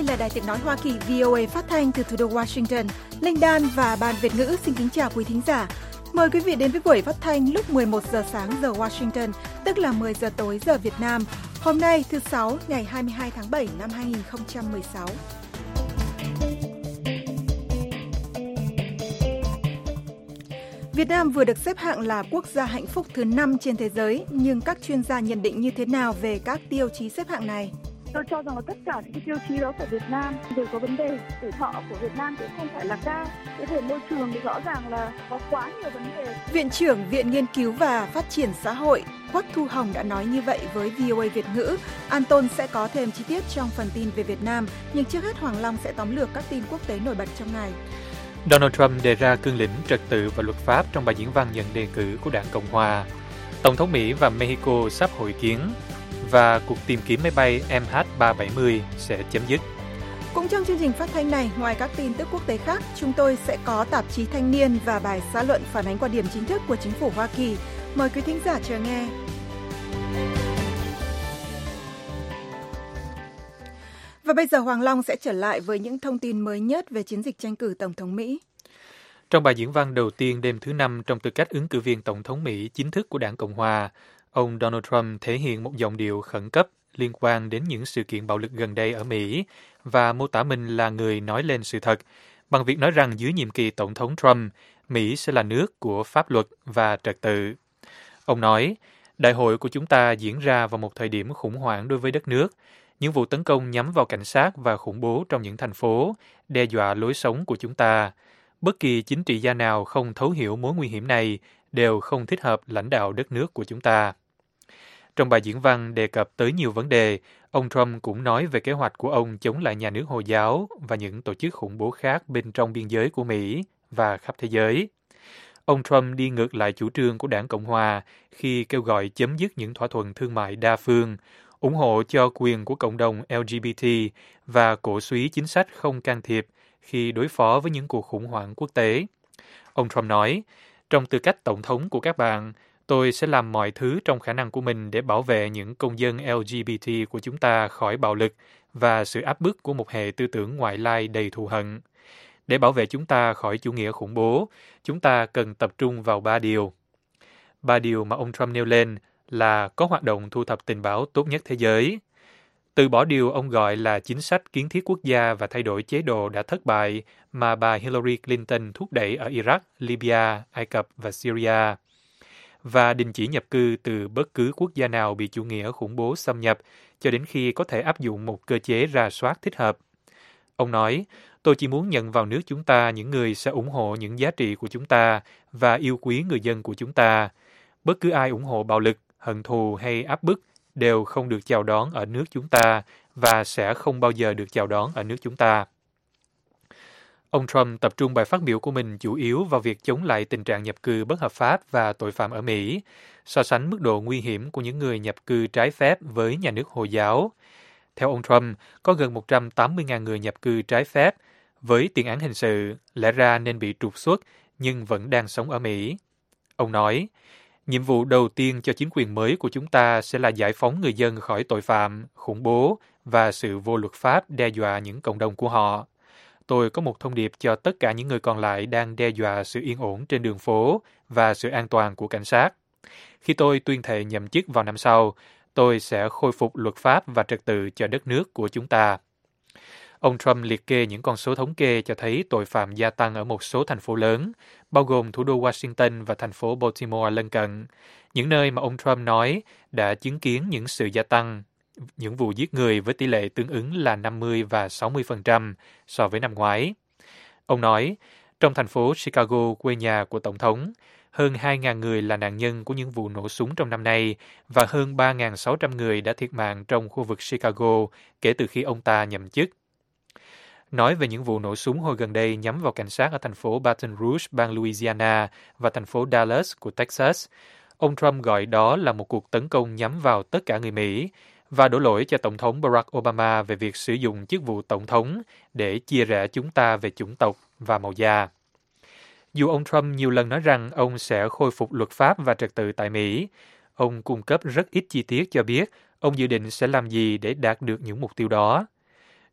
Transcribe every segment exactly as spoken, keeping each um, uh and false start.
là Đài Tiếng nói Hoa Kỳ vê o a phát thanh từ thủ đô Washington. Linh Đan và Ban Việt ngữ xin kính chào quý thính giả. Mời quý vị đến với buổi phát thanh lúc mười một giờ sáng giờ Washington, tức là mười giờ tối giờ Việt Nam. Hôm nay thứ Sáu, ngày hai mươi hai tháng bảy năm hai nghìn không trăm mười sáu. Việt Nam vừa được xếp hạng là quốc gia hạnh phúc thứ năm trên thế giới, nhưng các chuyên gia nhận định như thế nào về các tiêu chí xếp hạng này? Tôi cho rằng là tất cả những cái tiêu chí đó của Việt Nam đều có vấn đề. Tuổi thọ của Việt Nam cũng không phải là cao. Cái về môi trường thì rõ ràng là có quá nhiều vấn đề. Viện trưởng Viện Nghiên cứu và Phát triển Xã hội Quách Thu Hồng đã nói như vậy với vê o a Việt ngữ. Anton sẽ có thêm chi tiết trong phần tin về Việt Nam, nhưng trước hết Hoàng Long sẽ tóm lược các tin quốc tế nổi bật trong ngày. Donald Trump đề ra cương lĩnh trật tự và luật pháp trong bài diễn văn nhận đề cử của Đảng Cộng Hòa. Tổng thống Mỹ và Mexico sắp hội kiến và cuộc tìm kiếm máy bay M H ba bảy mươi sẽ chấm dứt. Cũng trong chương trình phát thanh này, ngoài các tin tức quốc tế khác, chúng tôi sẽ có tạp chí Thanh niên và bài xã luận phản ánh quan điểm chính thức của chính phủ Hoa Kỳ. Mời quý thính giả chờ nghe. Và bây giờ Hoàng Long sẽ trở lại với những thông tin mới nhất về chiến dịch tranh cử Tổng thống Mỹ. Trong bài diễn văn đầu tiên đêm thứ Năm trong tư cách ứng cử viên Tổng thống Mỹ chính thức của Đảng Cộng Hòa, ông Donald Trump thể hiện một giọng điệu khẩn cấp liên quan đến những sự kiện bạo lực gần đây ở Mỹ và mô tả mình là người nói lên sự thật, bằng việc nói rằng dưới nhiệm kỳ Tổng thống Trump, Mỹ sẽ là nước của pháp luật và trật tự. Ông nói, đại hội của chúng ta diễn ra vào một thời điểm khủng hoảng đối với đất nước. Những vụ tấn công nhắm vào cảnh sát và khủng bố trong những thành phố đe dọa lối sống của chúng ta. Bất kỳ chính trị gia nào không thấu hiểu mối nguy hiểm này đều không thích hợp lãnh đạo đất nước của chúng ta. Trong bài diễn văn đề cập tới nhiều vấn đề, ông Trump cũng nói về kế hoạch của ông chống lại nhà nước Hồi giáo và những tổ chức khủng bố khác bên trong biên giới của Mỹ và khắp thế giới. Ông Trump đi ngược lại chủ trương của Đảng Cộng Hòa khi kêu gọi chấm dứt những thỏa thuận thương mại đa phương, ủng hộ cho quyền của cộng đồng L G B T và cổ súy chính sách không can thiệp khi đối phó với những cuộc khủng hoảng quốc tế. Ông Trump nói, trong tư cách tổng thống của các bạn, tôi sẽ làm mọi thứ trong khả năng của mình để bảo vệ những công dân L G B T của chúng ta khỏi bạo lực và sự áp bức của một hệ tư tưởng ngoại lai đầy thù hận. Để bảo vệ chúng ta khỏi chủ nghĩa khủng bố, chúng ta cần tập trung vào ba điều. Ba điều mà ông Trump nêu lên là có hoạt động thu thập tình báo tốt nhất thế giới, từ bỏ điều ông gọi là chính sách kiến thiết quốc gia và thay đổi chế độ đã thất bại mà bà Hillary Clinton thúc đẩy ở Iraq, Libya, Ai Cập và Syria, và đình chỉ nhập cư từ bất cứ quốc gia nào bị chủ nghĩa khủng bố xâm nhập cho đến khi có thể áp dụng một cơ chế rà soát thích hợp. Ông nói, tôi chỉ muốn nhận vào nước chúng ta những người sẽ ủng hộ những giá trị của chúng ta và yêu quý người dân của chúng ta. Bất cứ ai ủng hộ bạo lực, hận thù hay áp bức đều không được chào đón ở nước chúng ta và sẽ không bao giờ được chào đón ở nước chúng ta. Ông Trump tập trung bài phát biểu của mình chủ yếu vào việc chống lại tình trạng nhập cư bất hợp pháp và tội phạm ở Mỹ, so sánh mức độ nguy hiểm của những người nhập cư trái phép với nhà nước Hồi giáo. Theo ông Trump, có gần một trăm tám mươi nghìn người nhập cư trái phép với tiền án hình sự, lẽ ra nên bị trục xuất nhưng vẫn đang sống ở Mỹ. Ông nói, nhiệm vụ đầu tiên cho chính quyền mới của chúng ta sẽ là giải phóng người dân khỏi tội phạm, khủng bố và sự vô luật pháp đe dọa những cộng đồng của họ. Tôi có một thông điệp cho tất cả những người còn lại đang đe dọa sự yên ổn trên đường phố và sự an toàn của cảnh sát. Khi tôi tuyên thệ nhậm chức vào năm sau, tôi sẽ khôi phục luật pháp và trật tự cho đất nước của chúng ta. Ông Trump liệt kê những con số thống kê cho thấy tội phạm gia tăng ở một số thành phố lớn, bao gồm thủ đô Washington và thành phố Baltimore lân cận, những nơi mà ông Trump nói đã chứng kiến những sự gia tăng, những vụ giết người với tỷ lệ tương ứng là năm mươi và sáu mươi phần trăm so với năm ngoái. Ông nói, trong thành phố Chicago, quê nhà của Tổng thống, hơn hai nghìn người là nạn nhân của những vụ nổ súng trong năm nay và hơn ba nghìn sáu trăm người đã thiệt mạng trong khu vực Chicago kể từ khi ông ta nhậm chức. Nói về những vụ nổ súng hồi gần đây nhắm vào cảnh sát ở thành phố Baton Rouge, bang Louisiana và thành phố Dallas của Texas, ông Trump gọi đó là một cuộc tấn công nhắm vào tất cả người Mỹ và đổ lỗi cho Tổng thống Barack Obama về việc sử dụng chức vụ Tổng thống để chia rẽ chúng ta về chủng tộc và màu da. Dù ông Trump nhiều lần nói rằng ông sẽ khôi phục luật pháp và trật tự tại Mỹ, ông cung cấp rất ít chi tiết cho biết ông dự định sẽ làm gì để đạt được những mục tiêu đó.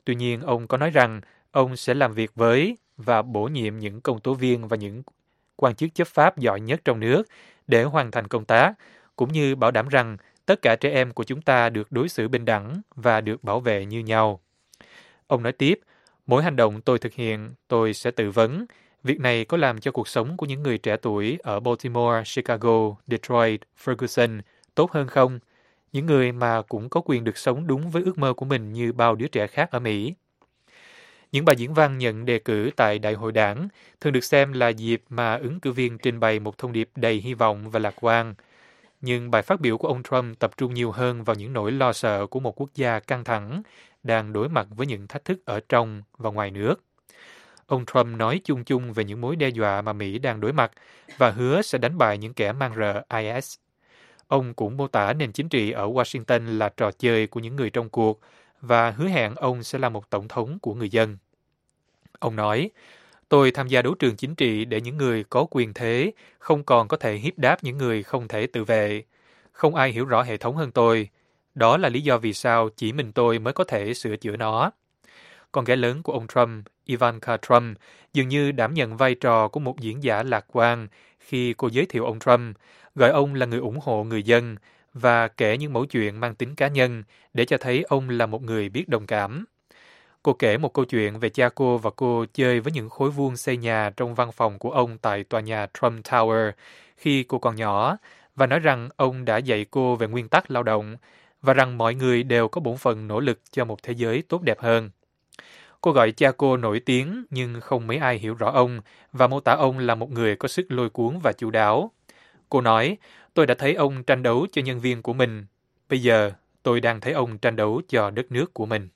Tuy nhiên, ông có nói rằng ông sẽ làm việc với và bổ nhiệm những công tố viên và những quan chức chấp pháp giỏi nhất trong nước để hoàn thành công tác, cũng như bảo đảm rằng tất cả trẻ em của chúng ta được đối xử bình đẳng và được bảo vệ như nhau. Ông nói tiếp, mỗi hành động tôi thực hiện, tôi sẽ tự vấn. Việc này có làm cho cuộc sống của những người trẻ tuổi ở Baltimore, Chicago, Detroit, Ferguson tốt hơn không? Những người mà cũng có quyền được sống đúng với ước mơ của mình như bao đứa trẻ khác ở Mỹ. Những bài diễn văn nhận đề cử tại Đại hội Đảng thường được xem là dịp mà ứng cử viên trình bày một thông điệp đầy hy vọng và lạc quan. Nhưng bài phát biểu của ông Trump tập trung nhiều hơn vào những nỗi lo sợ của một quốc gia căng thẳng, đang đối mặt với những thách thức ở trong và ngoài nước. Ông Trump nói chung chung về những mối đe dọa mà Mỹ đang đối mặt và hứa sẽ đánh bại những kẻ mang rợ I S. Ông cũng mô tả nền chính trị ở Washington là trò chơi của những người trong cuộc và hứa hẹn ông sẽ là một tổng thống của người dân. Ông nói, tôi tham gia đấu trường chính trị để những người có quyền thế không còn có thể hiếp đáp những người không thể tự vệ. Không ai hiểu rõ hệ thống hơn tôi. Đó là lý do vì sao chỉ mình tôi mới có thể sửa chữa nó. Con gái lớn của ông Trump, Ivanka Trump, dường như đảm nhận vai trò của một diễn giả lạc quan khi cô giới thiệu ông Trump, gọi ông là người ủng hộ người dân và kể những mẩu chuyện mang tính cá nhân để cho thấy ông là một người biết đồng cảm. Cô kể một câu chuyện về cha cô và cô chơi với những khối vuông xây nhà trong văn phòng của ông tại tòa nhà Trump Tower khi cô còn nhỏ và nói rằng ông đã dạy cô về nguyên tắc lao động và rằng mọi người đều có bổn phận nỗ lực cho một thế giới tốt đẹp hơn. Cô gọi cha cô nổi tiếng nhưng không mấy ai hiểu rõ ông và mô tả ông là một người có sức lôi cuốn và chu đáo. Cô nói, tôi đã thấy ông tranh đấu cho nhân viên của mình. Bây giờ, tôi đang thấy ông tranh đấu cho đất nước của mình.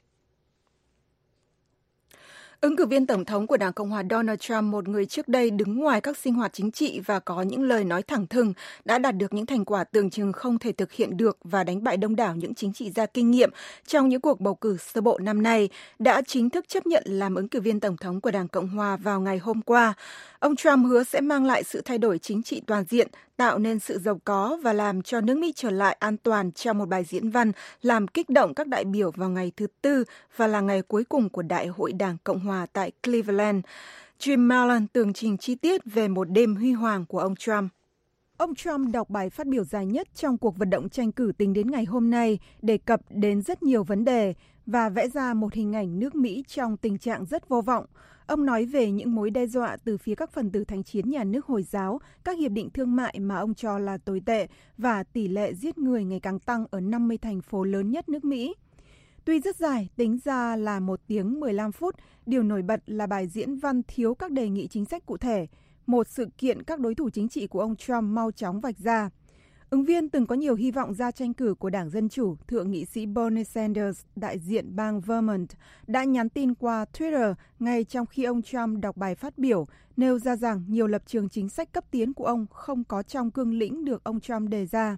Ứng cử viên Tổng thống của Đảng Cộng hòa Donald Trump, một người trước đây đứng ngoài các sinh hoạt chính trị và có những lời nói thẳng thừng, đã đạt được những thành quả tưởng chừng không thể thực hiện được và đánh bại đông đảo những chính trị gia kinh nghiệm trong những cuộc bầu cử sơ bộ năm nay, đã chính thức chấp nhận làm ứng cử viên Tổng thống của Đảng Cộng hòa vào ngày hôm qua. Ông Trump hứa sẽ mang lại sự thay đổi chính trị toàn diện, tạo nên sự giàu có và làm cho nước Mỹ trở lại an toàn trong một bài diễn văn làm kích động các đại biểu vào ngày thứ Tư và là ngày cuối cùng của Đại hội Đảng Cộng hòa tại Cleveland. Jim Mallon tường trình chi tiết về một đêm huy hoàng của ông Trump. Ông Trump đọc bài phát biểu dài nhất trong cuộc vận động tranh cử tính đến ngày hôm nay, đề cập đến rất nhiều vấn đề và vẽ ra một hình ảnh nước Mỹ trong tình trạng rất vô vọng. Ông nói về những mối đe dọa từ phía các phần tử thánh chiến nhà nước Hồi giáo, các hiệp định thương mại mà ông cho là tồi tệ và tỷ lệ giết người ngày càng tăng ở năm mươi thành phố lớn nhất nước Mỹ. Tuy rất dài, tính ra là một tiếng mười lăm phút, điều nổi bật là bài diễn văn thiếu các đề nghị chính sách cụ thể, một sự kiện các đối thủ chính trị của ông Trump mau chóng vạch ra. Ứng viên từng có nhiều hy vọng ra tranh cử của Đảng Dân Chủ, Thượng nghị sĩ Bernie Sanders, đại diện bang Vermont, đã nhắn tin qua Twitter ngay trong khi ông Trump đọc bài phát biểu, nêu ra rằng nhiều lập trường chính sách cấp tiến của ông không có trong cương lĩnh được ông Trump đề ra.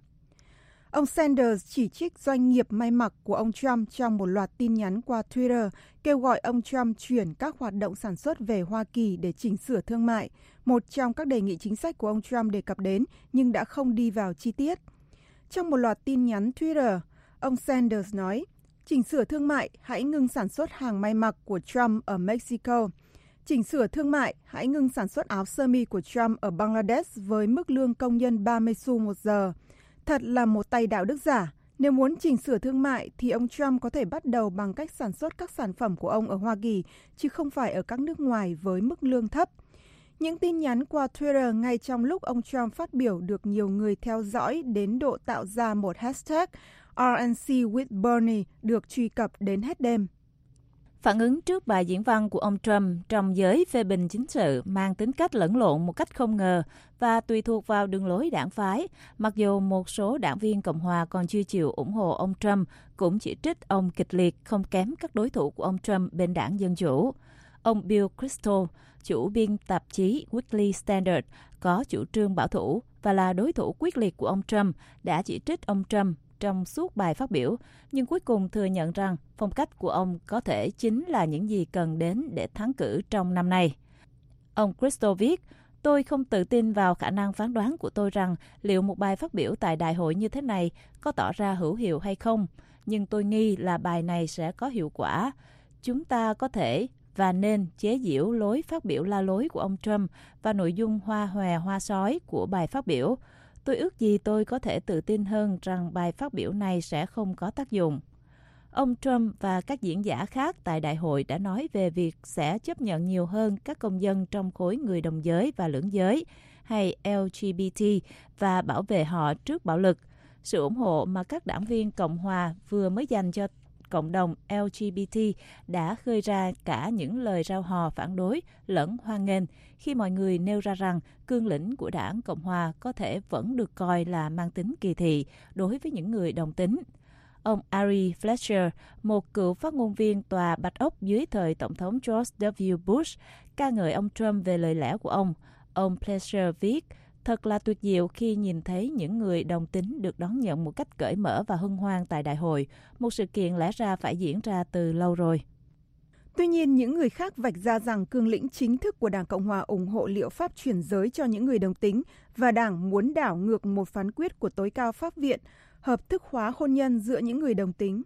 Ông Sanders chỉ trích doanh nghiệp may mặc của ông Trump trong một loạt tin nhắn qua Twitter, kêu gọi ông Trump chuyển các hoạt động sản xuất về Hoa Kỳ để chỉnh sửa thương mại, một trong các đề nghị chính sách của ông Trump đề cập đến nhưng đã không đi vào chi tiết. Trong một loạt tin nhắn Twitter, ông Sanders nói, chỉnh sửa thương mại, hãy ngừng sản xuất hàng may mặc của Trump ở Mexico. Chỉnh sửa thương mại, hãy ngừng sản xuất áo sơ mi của Trump ở Bangladesh với mức lương công nhân ba mươi xu một giờ. Thật là một tay đạo đức giả. Nếu muốn chỉnh sửa thương mại thì ông Trump có thể bắt đầu bằng cách sản xuất các sản phẩm của ông ở Hoa Kỳ, chứ không phải ở các nước ngoài với mức lương thấp. Những tin nhắn qua Twitter ngay trong lúc ông Trump phát biểu được nhiều người theo dõi đến độ tạo ra một hashtag R N C with Bernie được truy cập đến hết đêm. Phản ứng trước bài diễn văn của ông Trump trong giới phê bình chính sự mang tính cách lẫn lộn một cách không ngờ và tùy thuộc vào đường lối đảng phái, mặc dù một số đảng viên Cộng hòa còn chưa chịu ủng hộ ông Trump cũng chỉ trích ông kịch liệt không kém các đối thủ của ông Trump bên đảng Dân Chủ. Ông Bill Kristol, chủ biên tạp chí Weekly Standard, có chủ trương bảo thủ và là đối thủ quyết liệt của ông Trump, đã chỉ trích ông Trump trong suốt bài phát biểu, nhưng cuối cùng thừa nhận rằng phong cách của ông có thể chính là những gì cần đến để thắng cử trong năm nay. Ông Kristol viết, tôi không tự tin vào khả năng phán đoán của tôi rằng liệu một bài phát biểu tại đại hội như thế này có tỏ ra hữu hiệu hay không, nhưng tôi nghi là bài này sẽ có hiệu quả. chúng ta có thể và nên chế giễu lối phát biểu la lối của ông Trump và nội dung hoa hòe hoa sói của bài phát biểu. Tôi ước gì tôi có thể tự tin hơn rằng bài phát biểu này sẽ không có tác dụng. Ông Trump và các diễn giả khác tại đại hội đã nói về việc sẽ chấp nhận nhiều hơn các công dân trong khối người đồng giới và lưỡng giới, hay L G B T, và bảo vệ họ trước bạo lực. Sự ủng hộ mà các đảng viên Cộng hòa vừa mới dành cho cộng đồng L G B T đã khơi ra cả những lời rao hò phản đối lẫn hoan nghênh khi mọi người nêu ra rằng cương lĩnh của đảng Cộng hòa có thể vẫn được coi là mang tính kỳ thị đối với những người đồng tính. Ông Ari Fleischer, một cựu phát ngôn viên tòa Bạch Ốc dưới thời Tổng thống George W. Bush, ca ngợi ông Trump về lời lẽ của ông. Ông Fleischer viết, thật là tuyệt diệu khi nhìn thấy những người đồng tính được đón nhận một cách cởi mở và hân hoan tại đại hội, một sự kiện lẽ ra phải diễn ra từ lâu rồi. Tuy nhiên, những người khác vạch ra rằng cương lĩnh chính thức của Đảng Cộng hòa ủng hộ liệu pháp chuyển giới cho những người đồng tính và Đảng muốn đảo ngược một phán quyết của tối cao pháp viện hợp thức hóa hôn nhân giữa những người đồng tính.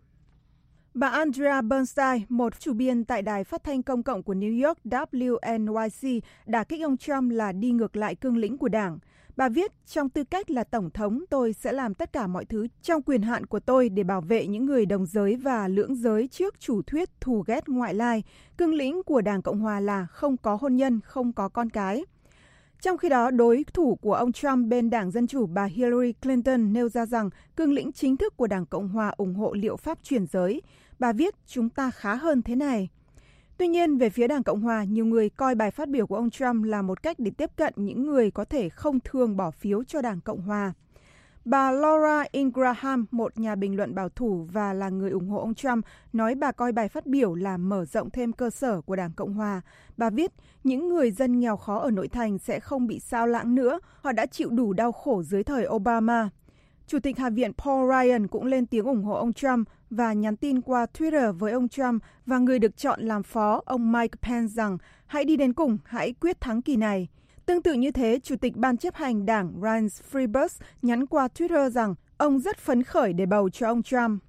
Bà Andrea Bernstein, một chủ biên tại đài phát thanh công cộng của New York W N Y C, đả kích ông Trump là đi ngược lại cương lĩnh của Đảng. Bà viết, trong tư cách là Tổng thống, tôi sẽ làm tất cả mọi thứ trong quyền hạn của tôi để bảo vệ những người đồng giới và lưỡng giới trước chủ thuyết thù ghét ngoại lai. Cương lĩnh của Đảng Cộng hòa là không có hôn nhân, không có con cái. Trong khi đó, đối thủ của ông Trump bên Đảng Dân Chủ, bà Hillary Clinton nêu ra rằng cương lĩnh chính thức của Đảng Cộng hòa ủng hộ liệu pháp chuyển giới. Bà viết, chúng ta khá hơn thế này. Tuy nhiên, về phía Đảng Cộng hòa, nhiều người coi bài phát biểu của ông Trump là một cách để tiếp cận những người có thể không thường bỏ phiếu cho Đảng Cộng hòa. Bà Laura Ingraham, một nhà bình luận bảo thủ và là người ủng hộ ông Trump, nói bà coi bài phát biểu là mở rộng thêm cơ sở của Đảng Cộng hòa. Bà viết, những người dân nghèo khó ở nội thành sẽ không bị sao lãng nữa, họ đã chịu đủ đau khổ dưới thời Obama. Chủ tịch Hạ viện Paul Ryan cũng lên tiếng ủng hộ ông Trump và nhắn tin qua Twitter với ông Trump và người được chọn làm phó, ông Mike Pence rằng hãy đi đến cùng, hãy quyết thắng kỳ này. Tương tự như thế, Chủ tịch Ban chấp hành Đảng Reince Priebus nhắn qua Twitter rằng ông rất phấn khởi để bầu cho ông Trump.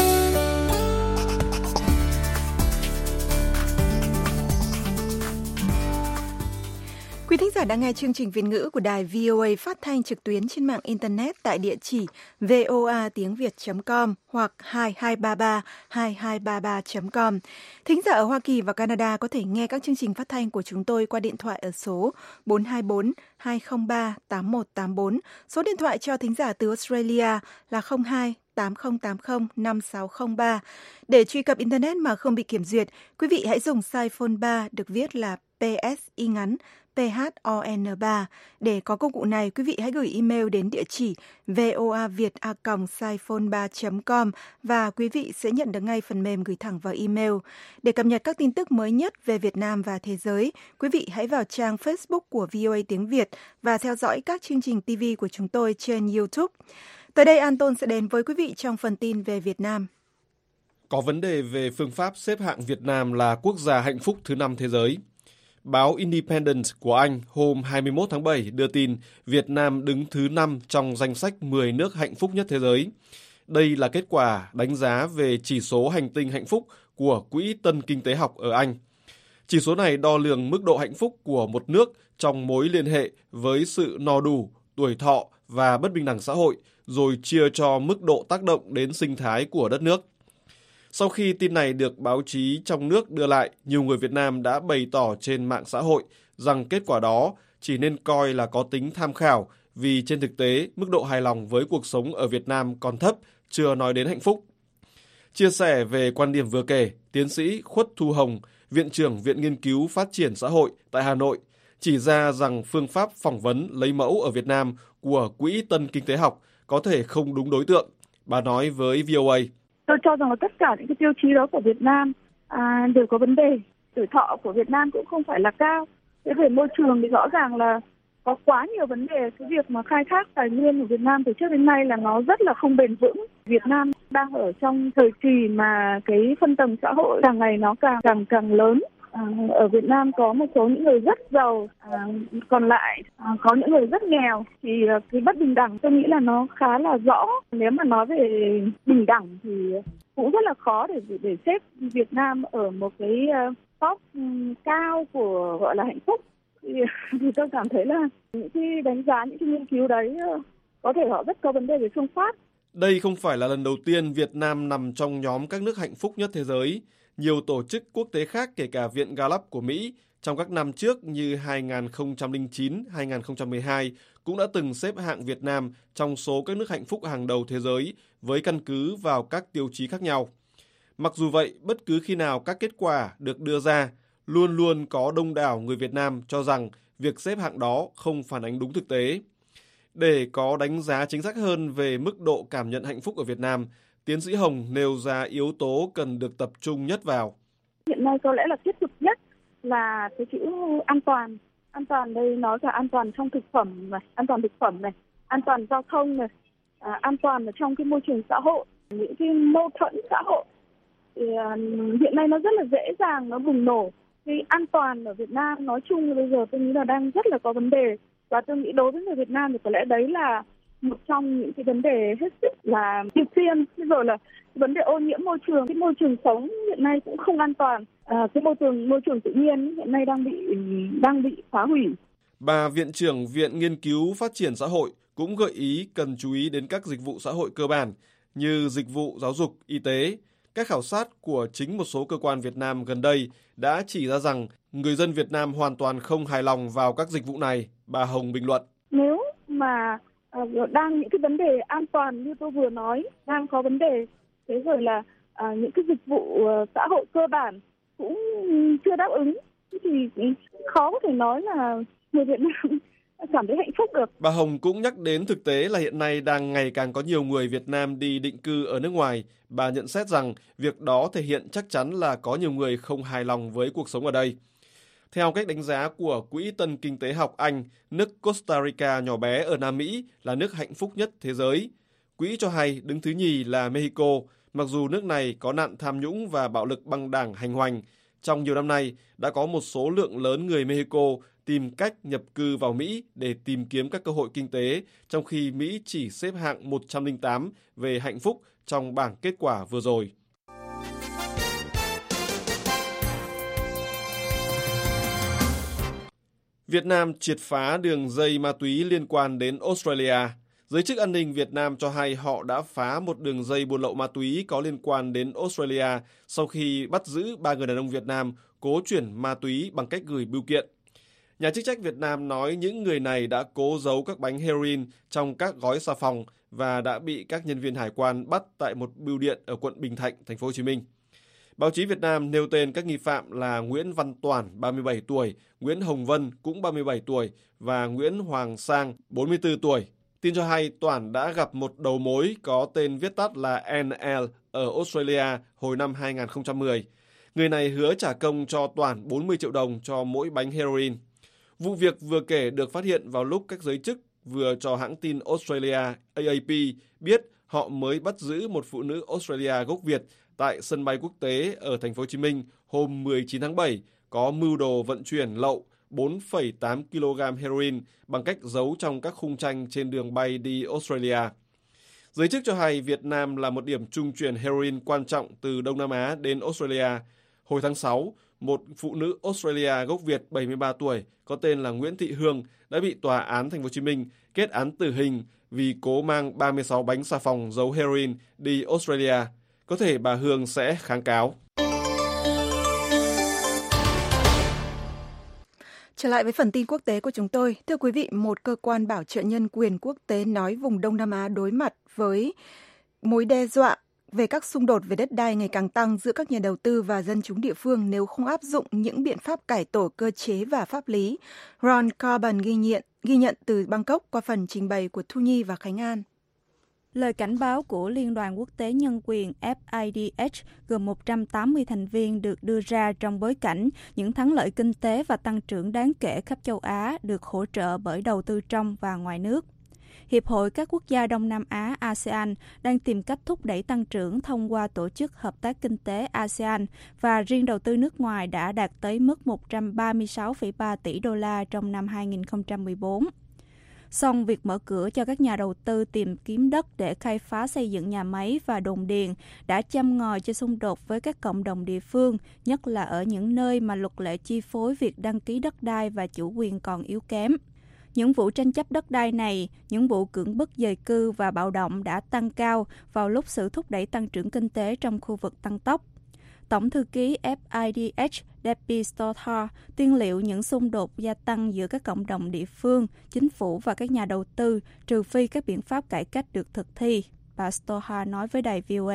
Quý thính giả đang nghe chương trình Việt ngữ của đài vê o a phát thanh trực tuyến trên mạng Internet tại địa chỉ voa tiếng việt chấm com hoặc hai hai ba ba hai hai ba ba chấm com. Thính giả ở Hoa Kỳ và Canada có thể nghe các chương trình phát thanh của chúng tôi qua điện thoại ở số bốn hai bốn hai không ba tám một tám bốn. Số điện thoại cho thính giả từ Australia là không hai tám không tám không năm sáu không ba. Để truy cập Internet mà không bị kiểm duyệt, quý vị hãy dùng size phone ba được viết là P S y ngắn P H O N ba. Để có công cụ này, quý vị hãy gửi email đến địa chỉ voaviet a còng siphone ba chấm com và quý vị sẽ nhận được ngay phần mềm gửi thẳng vào email. Để cập nhật các tin tức mới nhất về Việt Nam và thế giới, quý vị hãy vào trang Facebook của vê o a tiếng Việt và theo dõi các chương trình ti vi của chúng tôi trên YouTube. Tới đây, Anton sẽ đến với quý vị trong phần tin về Việt Nam. Có vấn đề về phương pháp xếp hạng Việt Nam là quốc gia hạnh phúc thứ năm thế giới. Báo Independent của Anh hôm hai mươi mốt tháng bảy đưa tin Việt Nam đứng thứ năm trong danh sách mười nước hạnh phúc nhất thế giới. Đây là kết quả đánh giá về chỉ số hành tinh hạnh phúc của Quỹ Tân Kinh tế học ở Anh. Chỉ số này đo lường mức độ hạnh phúc của một nước trong mối liên hệ với sự no đủ, tuổi thọ và bất bình đẳng xã hội, rồi chia cho mức độ tác động đến sinh thái của đất nước. Sau khi tin này được báo chí trong nước đưa lại, nhiều người Việt Nam đã bày tỏ trên mạng xã hội rằng kết quả đó chỉ nên coi là có tính tham khảo vì trên thực tế mức độ hài lòng với cuộc sống ở Việt Nam còn thấp, chưa nói đến hạnh phúc. Chia sẻ về quan điểm vừa kể, tiến sĩ Khuất Thu Hồng, Viện trưởng Viện Nghiên cứu Phát triển Xã hội tại Hà Nội, chỉ ra rằng phương pháp phỏng vấn lấy mẫu ở Việt Nam của Quỹ Tân Kinh tế học có thể không đúng đối tượng. Bà nói với vê o a. Tôi cho rằng là tất cả những cái tiêu chí đó của Việt Nam à, đều có vấn đề. Tuổi thọ của Việt Nam cũng không phải là cao. Thế về môi trường thì rõ ràng là có quá nhiều vấn đề. Cái việc mà khai thác tài nguyên của Việt Nam từ trước đến nay là nó rất là không bền vững. Việt Nam đang ở trong thời kỳ mà cái phân tầng xã hội càng ngày nó càng càng càng lớn. À, ở Việt Nam có một số những người rất giàu, à, còn lại à, có những người rất nghèo, thì cái bất bình đẳng tôi nghĩ là nó khá là rõ. Nếu mà nói về bình đẳng thì cũng rất là khó để để xếp Việt Nam ở một cái top cao của gọi là hạnh phúc. Thì, thì tôi cảm thấy là những cái đánh giá, những cái nghiên cứu đấy có thể họ rất có vấn đề về phương pháp. Đây không phải là lần đầu tiên Việt Nam nằm trong nhóm các nước hạnh phúc nhất thế giới. Nhiều tổ chức quốc tế khác, kể cả Viện Gallup của Mỹ, trong các năm trước như hai không không chín, hai không một hai cũng đã từng xếp hạng Việt Nam trong số các nước hạnh phúc hàng đầu thế giới với căn cứ vào các tiêu chí khác nhau. Mặc dù vậy, bất cứ khi nào các kết quả được đưa ra, luôn luôn có đông đảo người Việt Nam cho rằng việc xếp hạng đó không phản ánh đúng thực tế. Để có đánh giá chính xác hơn về mức độ cảm nhận hạnh phúc ở Việt Nam, tiến sĩ Hồng nêu ra yếu tố cần được tập trung nhất vào. Hiện nay có lẽ là thiết thực nhất là cái chữ an toàn. An toàn đây nói là an toàn trong thực phẩm này, an toàn thực phẩm này, an toàn giao thông này, à, an toàn ở trong cái môi trường xã hội, những cái mâu thuẫn xã hội. Thì, à, hiện nay nó rất là dễ dàng nó bùng nổ. Cái an toàn ở Việt Nam nói chung bây giờ tôi nghĩ là đang rất là có vấn đề. Và tôi nghĩ đối với người Việt Nam thì có lẽ đấy là một trong những cái vấn đề hết sức là ưu tiên. Rồi là vấn đề ô nhiễm môi trường, cái môi trường sống hiện nay cũng không an toàn. À, cái môi trường môi trường tự nhiên hiện nay đang bị đang bị phá hủy. Bà Viện trưởng Viện Nghiên cứu Phát triển Xã hội cũng gợi ý cần chú ý đến các dịch vụ xã hội cơ bản như dịch vụ giáo dục, y tế. Các khảo sát của chính một số cơ quan Việt Nam gần đây đã chỉ ra rằng người dân Việt Nam hoàn toàn không hài lòng vào các dịch vụ này, bà Hồng bình luận. Nếu mà uh, đang những cái vấn đề an toàn như tôi vừa nói, đang có vấn đề, thế rồi là uh, những cái dịch vụ uh, xã hội cơ bản cũng chưa đáp ứng, thì khó có thể nói là người Việt Nam cảm thấy hạnh phúc được. Bà Hồng cũng nhắc đến thực tế là hiện nay đang ngày càng có nhiều người Việt Nam đi định cư ở nước ngoài. Bà nhận xét rằng việc đó thể hiện chắc chắn là có nhiều người không hài lòng với cuộc sống ở đây. Theo cách đánh giá của Quỹ Tân Kinh tế học Anh, nước Costa Rica nhỏ bé ở Nam Mỹ là nước hạnh phúc nhất thế giới. Quỹ cho hay đứng thứ nhì là Mexico, mặc dù nước này có nạn tham nhũng và bạo lực băng đảng hành hoành. Trong nhiều năm nay, đã có một số lượng lớn người Mexico tìm cách nhập cư vào Mỹ để tìm kiếm các cơ hội kinh tế, trong khi Mỹ chỉ xếp hạng một trăm lẻ tám về hạnh phúc trong bảng kết quả vừa rồi. Việt Nam triệt phá đường dây ma túy liên quan đến Australia. Giới chức an ninh Việt Nam cho hay họ đã phá một đường dây buôn lậu ma túy có liên quan đến Australia sau khi bắt giữ ba người đàn ông Việt Nam cố chuyển ma túy bằng cách gửi bưu kiện. Nhà chức trách Việt Nam nói những người này đã cố giấu các bánh heroin trong các gói xà phòng và đã bị các nhân viên hải quan bắt tại một bưu điện ở quận Bình Thạnh, thành phố Hồ Chí Minh. Báo chí Việt Nam nêu tên các nghi phạm là Nguyễn Văn Toản, ba mươi bảy tuổi, Nguyễn Hồng Vân, cũng ba mươi bảy tuổi và Nguyễn Hoàng Sang, bốn mươi tư tuổi. Tin cho hay Toản đã gặp một đầu mối có tên viết tắt là en lờ ở Australia hồi năm hai không một không. Người này hứa trả công cho Toản bốn mươi triệu đồng cho mỗi bánh heroin. Vụ việc vừa kể được phát hiện vào lúc các giới chức vừa cho hãng tin Australia A A P biết họ mới bắt giữ một phụ nữ Australia gốc Việt tại sân bay quốc tế ở thành phố Hồ Chí Minh hôm mười chín tháng bảy có mưu đồ vận chuyển lậu bốn phẩy tám ki lô gam heroin bằng cách giấu trong các khung tranh trên đường bay đi Australia. Giới chức cho hay Việt Nam là một điểm trung chuyển heroin quan trọng từ Đông Nam Á đến Australia. Hồi tháng sáu, một phụ nữ Australia gốc Việt bảy mươi ba tuổi có tên là Nguyễn Thị Hương đã bị tòa án thành phố Hồ Chí Minh kết án tử hình vì cố mang ba mươi sáu bánh xà phòng giấu heroin đi Australia. Có thể bà Hương sẽ kháng cáo. Trở lại với phần tin quốc tế của chúng tôi. Thưa quý vị, một cơ quan bảo trợ nhân quyền quốc tế nói vùng Đông Nam Á đối mặt với mối đe dọa về các xung đột về đất đai ngày càng tăng giữa các nhà đầu tư và dân chúng địa phương nếu không áp dụng những biện pháp cải tổ cơ chế và pháp lý. Ron Carbon ghi nhận, ghi nhận từ Bangkok qua phần trình bày của Thu Nhi và Khánh An. Lời cảnh báo của Liên đoàn Quốc tế Nhân quyền F I D H gồm một trăm tám mươi thành viên được đưa ra trong bối cảnh những thắng lợi kinh tế và tăng trưởng đáng kể khắp châu Á được hỗ trợ bởi đầu tư trong và ngoài nước. Hiệp hội các quốc gia Đông Nam Á A S E A N đang tìm cách thúc đẩy tăng trưởng thông qua Tổ chức Hợp tác Kinh tế A S E A N và riêng đầu tư nước ngoài đã đạt tới mức một trăm ba mươi sáu phẩy ba tỷ đô la trong năm hai không một bốn. Song việc mở cửa cho các nhà đầu tư tìm kiếm đất để khai phá xây dựng nhà máy và đồn điền đã châm ngòi cho xung đột với các cộng đồng địa phương, nhất là ở những nơi mà luật lệ chi phối việc đăng ký đất đai và chủ quyền còn yếu kém. Những vụ tranh chấp đất đai này, những vụ cưỡng bức dời cư và bạo động đã tăng cao vào lúc sự thúc đẩy tăng trưởng kinh tế trong khu vực tăng tốc. Tổng thư ký ép i đê hát Debbie Stothard tiên liệu những xung đột gia tăng giữa các cộng đồng địa phương, chính phủ và các nhà đầu tư, trừ phi các biện pháp cải cách được thực thi. Bà Stothard nói với đài vê o a.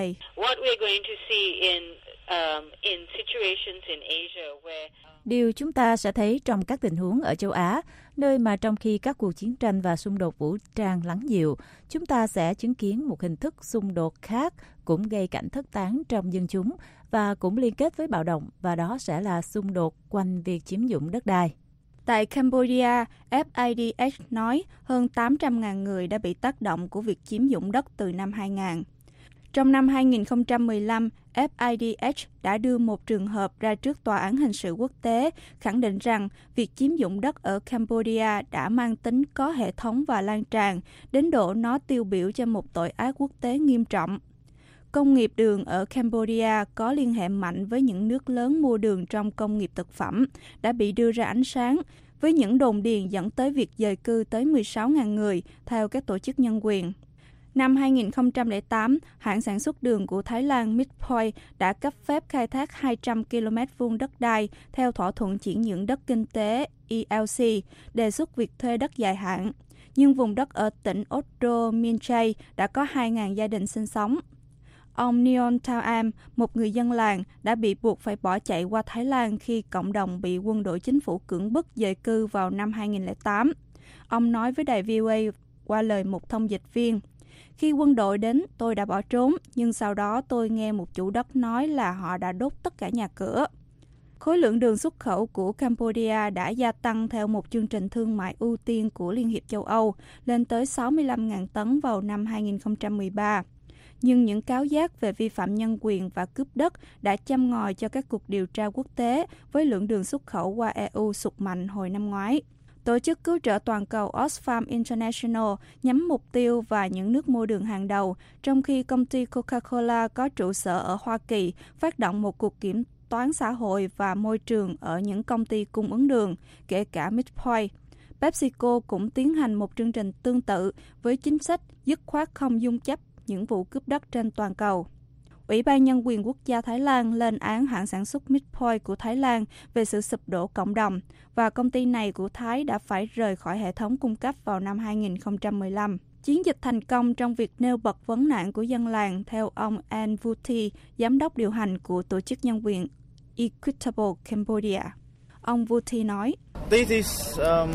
Điều chúng ta sẽ thấy trong các tình huống ở châu Á, nơi mà trong khi các cuộc chiến tranh và xung đột vũ trang lắng dịu, chúng ta sẽ chứng kiến một hình thức xung đột khác cũng gây cảnh thất tán trong dân chúng và cũng liên kết với bạo động, và đó sẽ là xung đột quanh việc chiếm dụng đất đai. Tại Cambodia, ép i đê hát nói hơn tám trăm nghìn người đã bị tác động của việc chiếm dụng đất từ năm hai nghìn. Trong năm hai nghìn không trăm mười lăm, ép i đê hát đã đưa một trường hợp ra trước Tòa án Hình sự Quốc tế, khẳng định rằng việc chiếm dụng đất ở Cambodia đã mang tính có hệ thống và lan tràn, đến độ nó tiêu biểu cho một tội ác quốc tế nghiêm trọng. Công nghiệp đường ở Cambodia có liên hệ mạnh với những nước lớn mua đường trong công nghiệp thực phẩm, đã bị đưa ra ánh sáng, với những đồn điền dẫn tới việc dời cư tới mười sáu nghìn người, theo các tổ chức nhân quyền. Năm hai nghìn không trăm lẻ tám, hãng sản xuất đường của Thái Lan Midpoint đã cấp phép khai thác hai trăm ki lô mét vuông đất đai theo thỏa thuận chuyển nhượng đất kinh tế e lờ xê, đề xuất việc thuê đất dài hạn. Nhưng vùng đất ở tỉnh Odo Minchay đã có hai nghìn gia đình sinh sống. Ông Neon Thao Am, một người dân làng, đã bị buộc phải bỏ chạy qua Thái Lan khi cộng đồng bị quân đội chính phủ cưỡng bức dời cư vào năm hai nghìn không trăm lẻ tám. Ông nói với đài vê o a qua lời một thông dịch viên. Khi quân đội đến, tôi đã bỏ trốn, nhưng sau đó tôi nghe một chủ đất nói là họ đã đốt tất cả nhà cửa. Khối lượng đường xuất khẩu của Cambodia đã gia tăng theo một chương trình thương mại ưu tiên của Liên hiệp châu Âu, lên tới sáu mươi lăm nghìn tấn vào năm hai nghìn không trăm mười ba. Nhưng những cáo giác về vi phạm nhân quyền và cướp đất đã châm ngòi cho các cuộc điều tra quốc tế, với lượng đường xuất khẩu qua e u sụt mạnh hồi năm ngoái. Tổ chức cứu trợ toàn cầu Oxfam International nhắm mục tiêu vào những nước mua đường hàng đầu, trong khi công ty Coca-Cola có trụ sở ở Hoa Kỳ phát động một cuộc kiểm toán xã hội và môi trường ở những công ty cung ứng đường, kể cả Midpoint. PepsiCo cũng tiến hành một chương trình tương tự với chính sách dứt khoát không dung chấp những vụ cướp đất trên toàn cầu. Ủy ban Nhân quyền Quốc gia Thái Lan lên án hãng sản xuất Midpoint của Thái Lan về sự sụp đổ cộng đồng, và công ty này của Thái đã phải rời khỏi hệ thống cung cấp vào năm hai nghìn không trăm mười lăm. Chiến dịch thành công trong việc nêu bật vấn nạn của dân làng, theo ông An Vuthi, giám đốc điều hành của tổ chức nhân quyền Equitable Cambodia. Ông Vuthi nói, This is, um...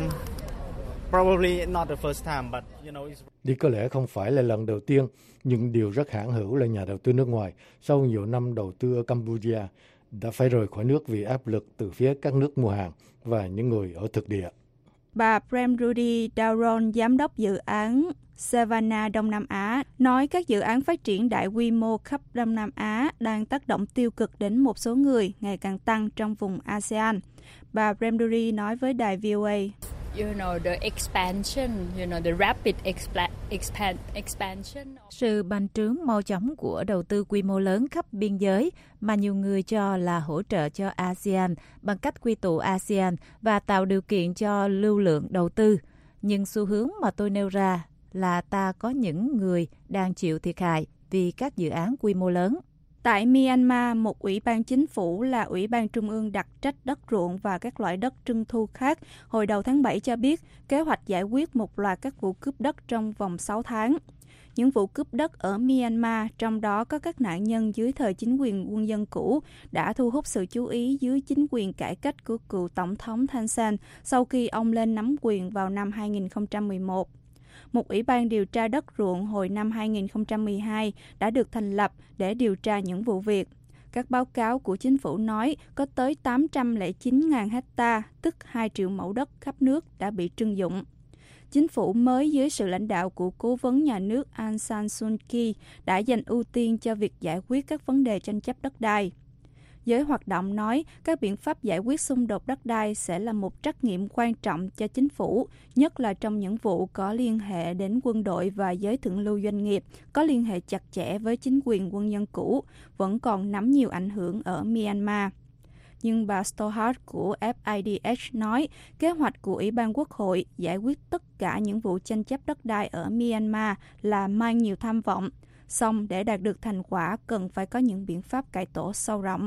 Đây có lẽ không phải là lần đầu tiên, nhưng điều rất hãn hữu là nhà đầu tư nước ngoài sau nhiều năm đầu tư ở Campuchia đã phải rời khỏi nước vì áp lực từ phía các nước mua hàng và những người ở thực địa. Bà Prem Rudy Dauron, giám đốc dự án Savannah Đông Nam Á, nói các dự án phát triển đại quy mô khắp Đông Nam Á đang tác động tiêu cực đến một số người ngày càng tăng trong vùng a sê an. Bà Prem Rudy nói với đài vê o a, You know, the expansion, you know, the rapid expla- expand, expansion. Sự bành trướng mau chóng của đầu tư quy mô lớn khắp biên giới mà nhiều người cho là hỗ trợ cho a sê an bằng cách quy tụ a sê an và tạo điều kiện cho lưu lượng đầu tư. Nhưng xu hướng mà tôi nêu ra là ta có những người đang chịu thiệt hại vì các dự án quy mô lớn. Tại Myanmar, một ủy ban chính phủ là Ủy ban Trung ương đặc trách đất ruộng và các loại đất trưng thu khác hồi đầu tháng bảy cho biết kế hoạch giải quyết một loạt các vụ cướp đất trong vòng sáu tháng. Những vụ cướp đất ở Myanmar, trong đó có các nạn nhân dưới thời chính quyền quân dân cũ, đã thu hút sự chú ý dưới chính quyền cải cách của cựu Tổng thống Thein Sein sau khi ông lên nắm quyền vào năm hai nghìn không trăm mười một. Một ủy ban điều tra đất ruộng hồi năm hai nghìn không trăm mười hai đã được thành lập để điều tra những vụ việc. Các báo cáo của chính phủ nói có tới tám trăm lẻ chín nghìn hecta, tức hai triệu mẫu đất khắp nước đã bị trưng dụng. Chính phủ mới dưới sự lãnh đạo của cố vấn nhà nước Aung San Suu Kyi đã dành ưu tiên cho việc giải quyết các vấn đề tranh chấp đất đai. giới hoạt động nói các biện pháp giải quyết xung đột đất đai sẽ là một trách nhiệm quan trọng cho chính phủ, nhất là trong những vụ có liên hệ đến quân đội và giới thượng lưu doanh nghiệp, có liên hệ chặt chẽ với chính quyền quân nhân cũ, vẫn còn nắm nhiều ảnh hưởng ở Myanmar. Nhưng bà Stohart của F I D H nói kế hoạch của Ủy ban Quốc hội giải quyết tất cả những vụ tranh chấp đất đai ở Myanmar là mang nhiều tham vọng. Song để đạt được thành quả cần phải có những biện pháp cải tổ sâu rộng.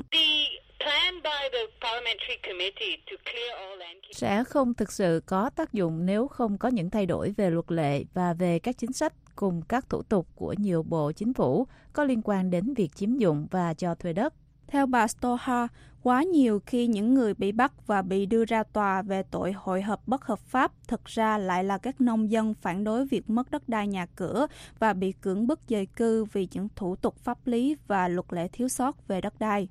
Sẽ không thực sự có tác dụng nếu không có những thay đổi về luật lệ và về các chính sách cùng các thủ tục của nhiều bộ chính phủ có liên quan đến việc chiếm dụng và cho thuê đất. Theo bà Stohart, quá nhiều khi những người bị bắt và bị đưa ra tòa về tội hội hợp bất hợp pháp thực ra lại là các nông dân phản đối việc mất đất đai nhà cửa và bị cưỡng bức dời cư vì những thủ tục pháp lý và luật lệ thiếu sót về đất đai.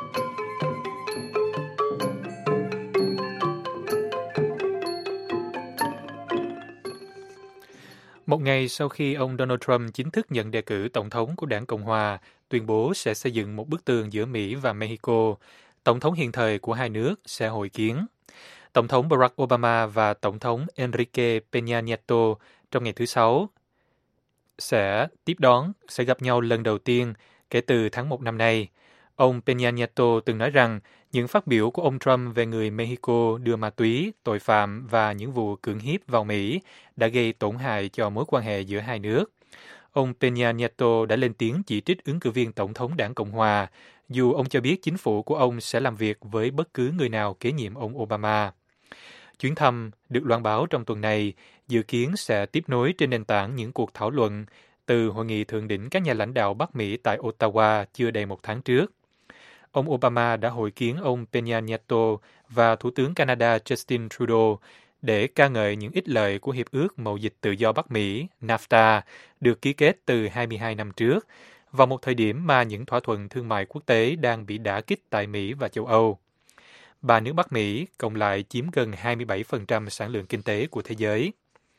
Một ngày sau khi ông Donald Trump chính thức nhận đề cử tổng thống của đảng Cộng Hòa, tuyên bố sẽ xây dựng một bức tường giữa Mỹ và Mexico, tổng thống hiện thời của hai nước sẽ hội kiến. Tổng thống Barack Obama và Tổng thống Enrique Peña Nieto trong ngày thứ Sáu sẽ tiếp đón, sẽ gặp nhau lần đầu tiên kể từ tháng một năm nay. Ông Peña Nieto từng nói rằng những phát biểu của ông Trump về người Mexico đưa ma túy, tội phạm và những vụ cưỡng hiếp vào Mỹ đã gây tổn hại cho mối quan hệ giữa hai nước. Ông Peña Nieto đã lên tiếng chỉ trích ứng cử viên tổng thống đảng Cộng Hòa, dù ông cho biết chính phủ của ông sẽ làm việc với bất cứ người nào kế nhiệm ông Obama. Chuyến thăm được loan báo trong tuần này dự kiến sẽ tiếp nối trên nền tảng những cuộc thảo luận từ hội nghị thượng đỉnh các nhà lãnh đạo Bắc Mỹ tại Ottawa chưa đầy một tháng trước. Ông Obama đã hội kiến ông Peña Nieto và Thủ tướng Canada Justin Trudeau để ca ngợi những ích lợi của Hiệp ước Mậu dịch Tự do Bắc Mỹ, NAFTA, được ký kết từ hai mươi hai năm trước, vào một thời điểm mà những thỏa thuận thương mại quốc tế đang bị đả kích tại Mỹ và châu Âu. Ba nước Bắc Mỹ cộng lại chiếm gần hai mươi bảy phần trăm sản lượng kinh tế của thế giới.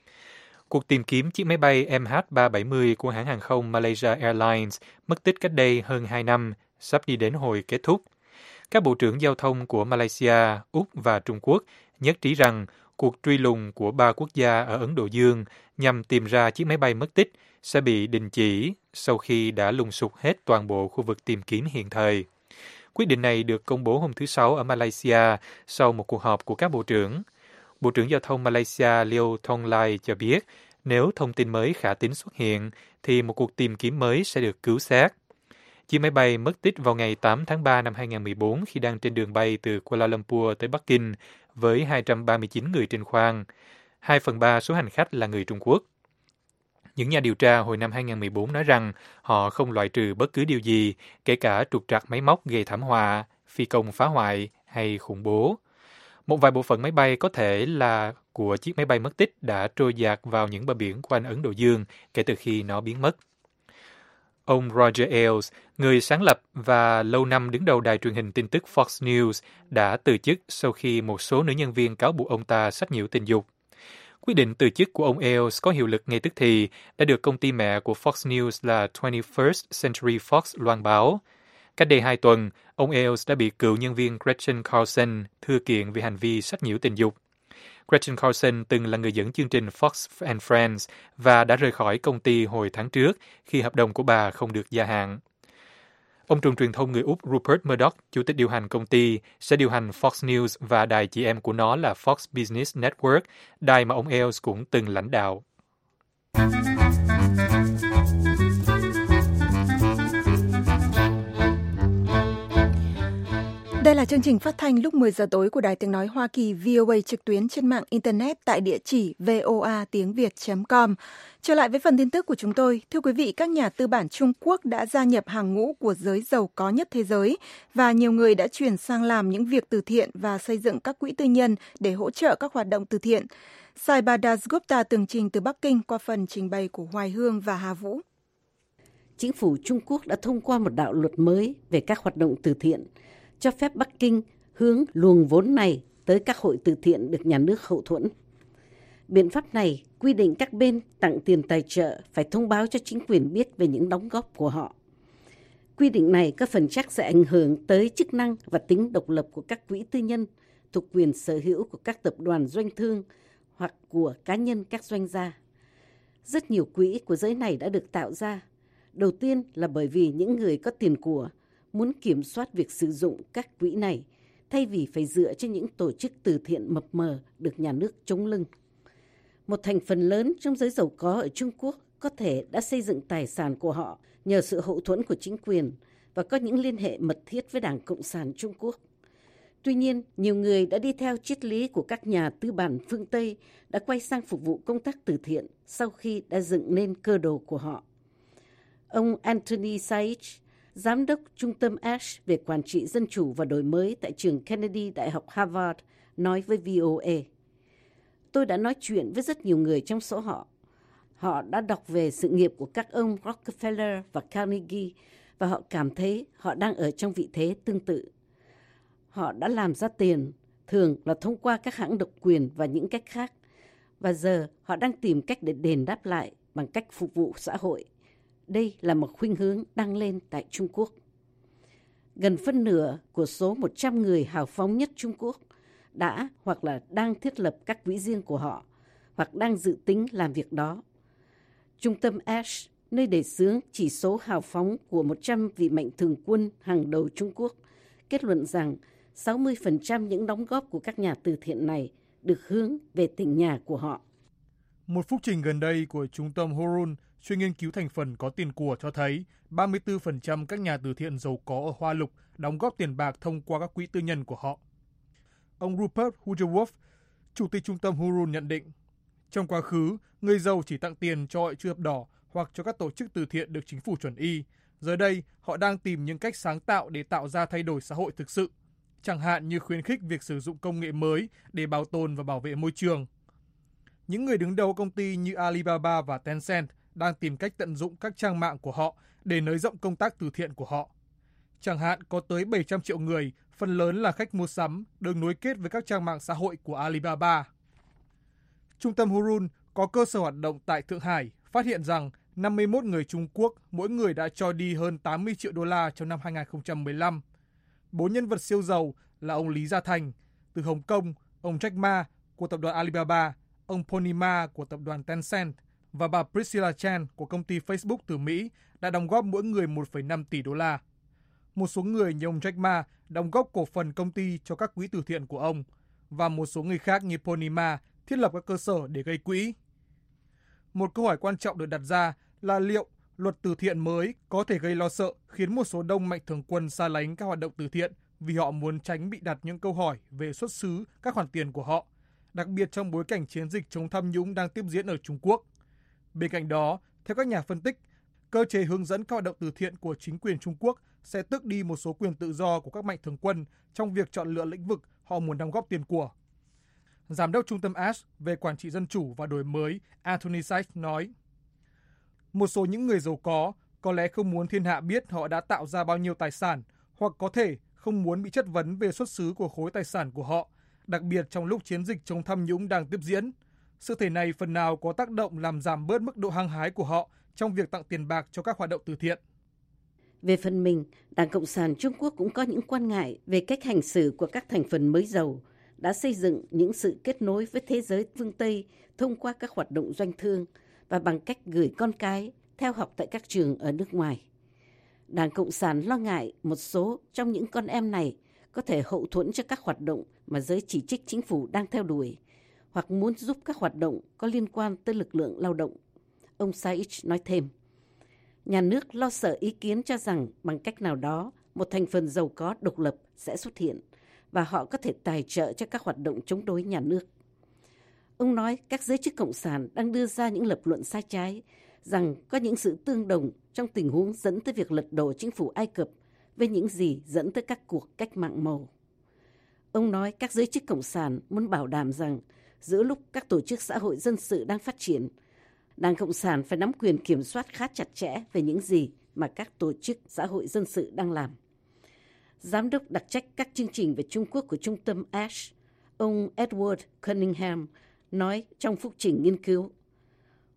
Cuộc tìm kiếm chiếc máy bay M H ba bảy mươi của hãng hàng không Malaysia Airlines mất tích cách đây hơn hai năm, sắp đi đến hồi kết thúc. Các bộ trưởng giao thông của Malaysia, Úc và Trung Quốc nhất trí rằng cuộc truy lùng của ba quốc gia ở Ấn Độ Dương nhằm tìm ra chiếc máy bay mất tích sẽ bị đình chỉ sau khi đã lùng sục hết toàn bộ khu vực tìm kiếm hiện thời. Quyết định này được công bố hôm thứ Sáu ở Malaysia sau một cuộc họp của các bộ trưởng. Bộ trưởng Giao thông Malaysia Leo Thong Lai cho biết nếu thông tin mới khả tín xuất hiện thì một cuộc tìm kiếm mới sẽ được cứu xác. Chiếc máy bay mất tích vào ngày tám tháng ba năm hai nghìn không trăm mười bốn khi đang trên đường bay từ Kuala Lumpur tới Bắc Kinh với hai trăm ba mươi chín người trên khoang. Hai phần ba số hành khách là người Trung Quốc. Những nhà điều tra hồi năm hai nghìn không trăm mười bốn nói rằng họ không loại trừ bất cứ điều gì, kể cả trục trặc máy móc gây thảm họa, phi công phá hoại hay khủng bố. Một vài bộ phận máy bay có thể là của chiếc máy bay mất tích đã trôi dạt vào những bờ biển quanh Ấn Độ Dương kể từ khi nó biến mất. Ông Roger Ailes, người sáng lập và lâu năm đứng đầu đài truyền hình tin tức Fox News, đã từ chức sau khi một số nữ nhân viên cáo buộc ông ta sách nhiễu tình dục. Quyết định từ chức của ông Ailes có hiệu lực ngay tức thì đã được công ty mẹ của Fox News là twenty-first Century Fox loan báo. Cách đây hai tuần, ông Ailes đã bị cựu nhân viên Gretchen Carlson thư kiện vì hành vi sách nhiễu tình dục. Gretchen Carlson từng là người dẫn chương trình Fox and Friends và đã rời khỏi công ty hồi tháng trước khi hợp đồng của bà không được gia hạn. Ông trùm truyền thông người Úc Rupert Murdoch, chủ tịch điều hành công ty, sẽ điều hành Fox News và đài chị em của nó là Fox Business Network, đài mà ông Ailes cũng từng lãnh đạo. Đây là chương trình phát thanh lúc mười giờ tối của Đài Tiếng Nói Hoa Kỳ vê o a trực tuyến trên mạng Internet tại địa chỉ voa tiếng việt chấm com. Trở lại với phần tin tức của chúng tôi, thưa quý vị, các nhà tư bản Trung Quốc đã gia nhập hàng ngũ của giới giàu có nhất thế giới và nhiều người đã chuyển sang làm những việc từ thiện và xây dựng các quỹ tư nhân để hỗ trợ các hoạt động từ thiện. Saiba Dasgupta tường trình từ Bắc Kinh qua phần trình bày của Hoài Hương và Hà Vũ. Chính phủ Trung Quốc đã thông qua một đạo luật mới về các hoạt động từ thiện, cho phép Bắc Kinh hướng luồng vốn này tới các hội từ thiện được nhà nước hậu thuẫn. Biện pháp này quy định các bên tặng tiền tài trợ phải thông báo cho chính quyền biết về những đóng góp của họ. Quy định này có phần chắc sẽ ảnh hưởng tới chức năng và tính độc lập của các quỹ tư nhân thuộc quyền sở hữu của các tập đoàn doanh thương hoặc của cá nhân các doanh gia. Rất nhiều quỹ của giới này đã được tạo ra. Đầu tiên là bởi vì những người có tiền của muốn kiểm soát việc sử dụng các quỹ này thay vì phải dựa trên những tổ chức từ thiện mập mờ được nhà nước chống lưng. Một thành phần lớn trong giới giàu có ở Trung Quốc có thể đã xây dựng tài sản của họ nhờ sự hậu thuẫn của chính quyền và có những liên hệ mật thiết với Đảng Cộng sản Trung Quốc. Tuy nhiên, nhiều người đã đi theo triết lý của các nhà tư bản phương Tây đã quay sang phục vụ công tác từ thiện sau khi đã dựng nên cơ đồ của họ. Ông Anthony Saich, Giám đốc Trung tâm Ash về Quản trị Dân chủ và Đổi mới tại trường Kennedy Đại học Harvard, nói với vê o a: Tôi đã nói chuyện với rất nhiều người trong số họ. Họ đã đọc về sự nghiệp của các ông Rockefeller và Carnegie và họ cảm thấy họ đang ở trong vị thế tương tự. Họ đã làm ra tiền, thường là thông qua các hãng độc quyền và những cách khác, và giờ họ đang tìm cách để đền đáp lại bằng cách phục vụ xã hội. Đây là một khuynh hướng đang lên tại Trung Quốc. Gần phân nửa của số một trăm người hào phóng nhất Trung Quốc đã hoặc là đang thiết lập các quỹ riêng của họ, hoặc đang dự tính làm việc đó. Trung tâm Ash, nơi đề xướng chỉ số hào phóng của một trăm vị mạnh thường quân hàng đầu Trung Quốc, kết luận rằng sáu mươi phần trăm những đóng góp của các nhà từ thiện này được hướng về tỉnh nhà của họ. Một phúc trình gần đây của Trung tâm Hurun, chuyên nghiên cứu thành phần có tiền của, cho thấy ba mươi tư phần trăm các nhà từ thiện giàu có ở Hoa Lục đóng góp tiền bạc thông qua các quỹ tư nhân của họ. Ông Rupert Hugerworth, chủ tịch Trung tâm Hurun nhận định, trong quá khứ, người giàu chỉ tặng tiền cho hội chữ thập đỏ hoặc cho các tổ chức từ thiện được chính phủ chuẩn y. Giờ đây, họ đang tìm những cách sáng tạo để tạo ra thay đổi xã hội thực sự, chẳng hạn như khuyến khích việc sử dụng công nghệ mới để bảo tồn và bảo vệ môi trường. Những người đứng đầu công ty như Alibaba và Tencent đang tìm cách tận dụng các trang mạng của họ để nới rộng công tác từ thiện của họ. Chẳng hạn có tới bảy trăm triệu người, phần lớn là khách mua sắm, được nối kết với các trang mạng xã hội của Alibaba. Trung tâm Hurun có cơ sở hoạt động tại Thượng Hải, phát hiện rằng năm mươi mốt người Trung Quốc, mỗi người đã cho đi hơn tám mươi triệu đô la trong năm hai không một lăm. Bốn nhân vật siêu giàu là ông Lý Gia Thành từ Hồng Kông, ông Jack Ma của tập đoàn Alibaba, ông Pony Ma của tập đoàn Tencent và bà Priscilla Chan của công ty Facebook từ Mỹ đã đóng góp mỗi người một phẩy năm tỷ đô la. Một số người như ông Jack Ma đóng góp cổ phần công ty cho các quỹ từ thiện của ông, và một số người khác như Pony Ma thiết lập các cơ sở để gây quỹ. Một câu hỏi quan trọng được đặt ra là liệu luật từ thiện mới có thể gây lo sợ, khiến một số đông mạnh thường quân xa lánh các hoạt động từ thiện vì họ muốn tránh bị đặt những câu hỏi về xuất xứ các khoản tiền của họ, đặc biệt trong bối cảnh chiến dịch chống tham nhũng đang tiếp diễn ở Trung Quốc. Bên cạnh đó, theo các nhà phân tích, cơ chế hướng dẫn các hoạt động từ thiện của chính quyền Trung Quốc sẽ tước đi một số quyền tự do của các mạnh thường quân trong việc chọn lựa lĩnh vực họ muốn đóng góp tiền của. Giám đốc Trung tâm Ash về Quản trị Dân chủ và Đổi mới Anthony Saich nói, một số những người giàu có có lẽ không muốn thiên hạ biết họ đã tạo ra bao nhiêu tài sản, hoặc có thể không muốn bị chất vấn về xuất xứ của khối tài sản của họ, đặc biệt trong lúc chiến dịch chống tham nhũng đang tiếp diễn. Sự thể này phần nào có tác động làm giảm bớt mức độ hăng hái của họ trong việc tặng tiền bạc cho các hoạt động từ thiện. Về phần mình, Đảng Cộng sản Trung Quốc cũng có những quan ngại về cách hành xử của các thành phần mới giàu, đã xây dựng những sự kết nối với thế giới phương Tây thông qua các hoạt động doanh thương và bằng cách gửi con cái theo học tại các trường ở nước ngoài. Đảng Cộng sản lo ngại một số trong những con em này có thể hậu thuẫn cho các hoạt động mà giới chỉ trích chính phủ đang theo đuổi, hoặc muốn giúp các hoạt động có liên quan tới lực lượng lao động. Ông Saich nói thêm, nhà nước lo sợ ý kiến cho rằng bằng cách nào đó một thành phần giàu có độc lập sẽ xuất hiện và họ có thể tài trợ cho các hoạt động chống đối nhà nước. Ông nói các giới chức cộng sản đang đưa ra những lập luận sai trái rằng có những sự tương đồng trong tình huống dẫn tới việc lật đổ chính phủ Ai Cập với những gì dẫn tới các cuộc cách mạng màu. Ông nói các giới chức cộng sản muốn bảo đảm rằng giữa lúc các tổ chức xã hội dân sự đang phát triển, Đảng Cộng sản phải nắm quyền kiểm soát khá chặt chẽ về những gì mà các tổ chức xã hội dân sự đang làm. Giám đốc đặc trách các chương trình về Trung Quốc của Trung tâm Ash, ông Edward Cunningham, nói trong phúc trình nghiên cứu,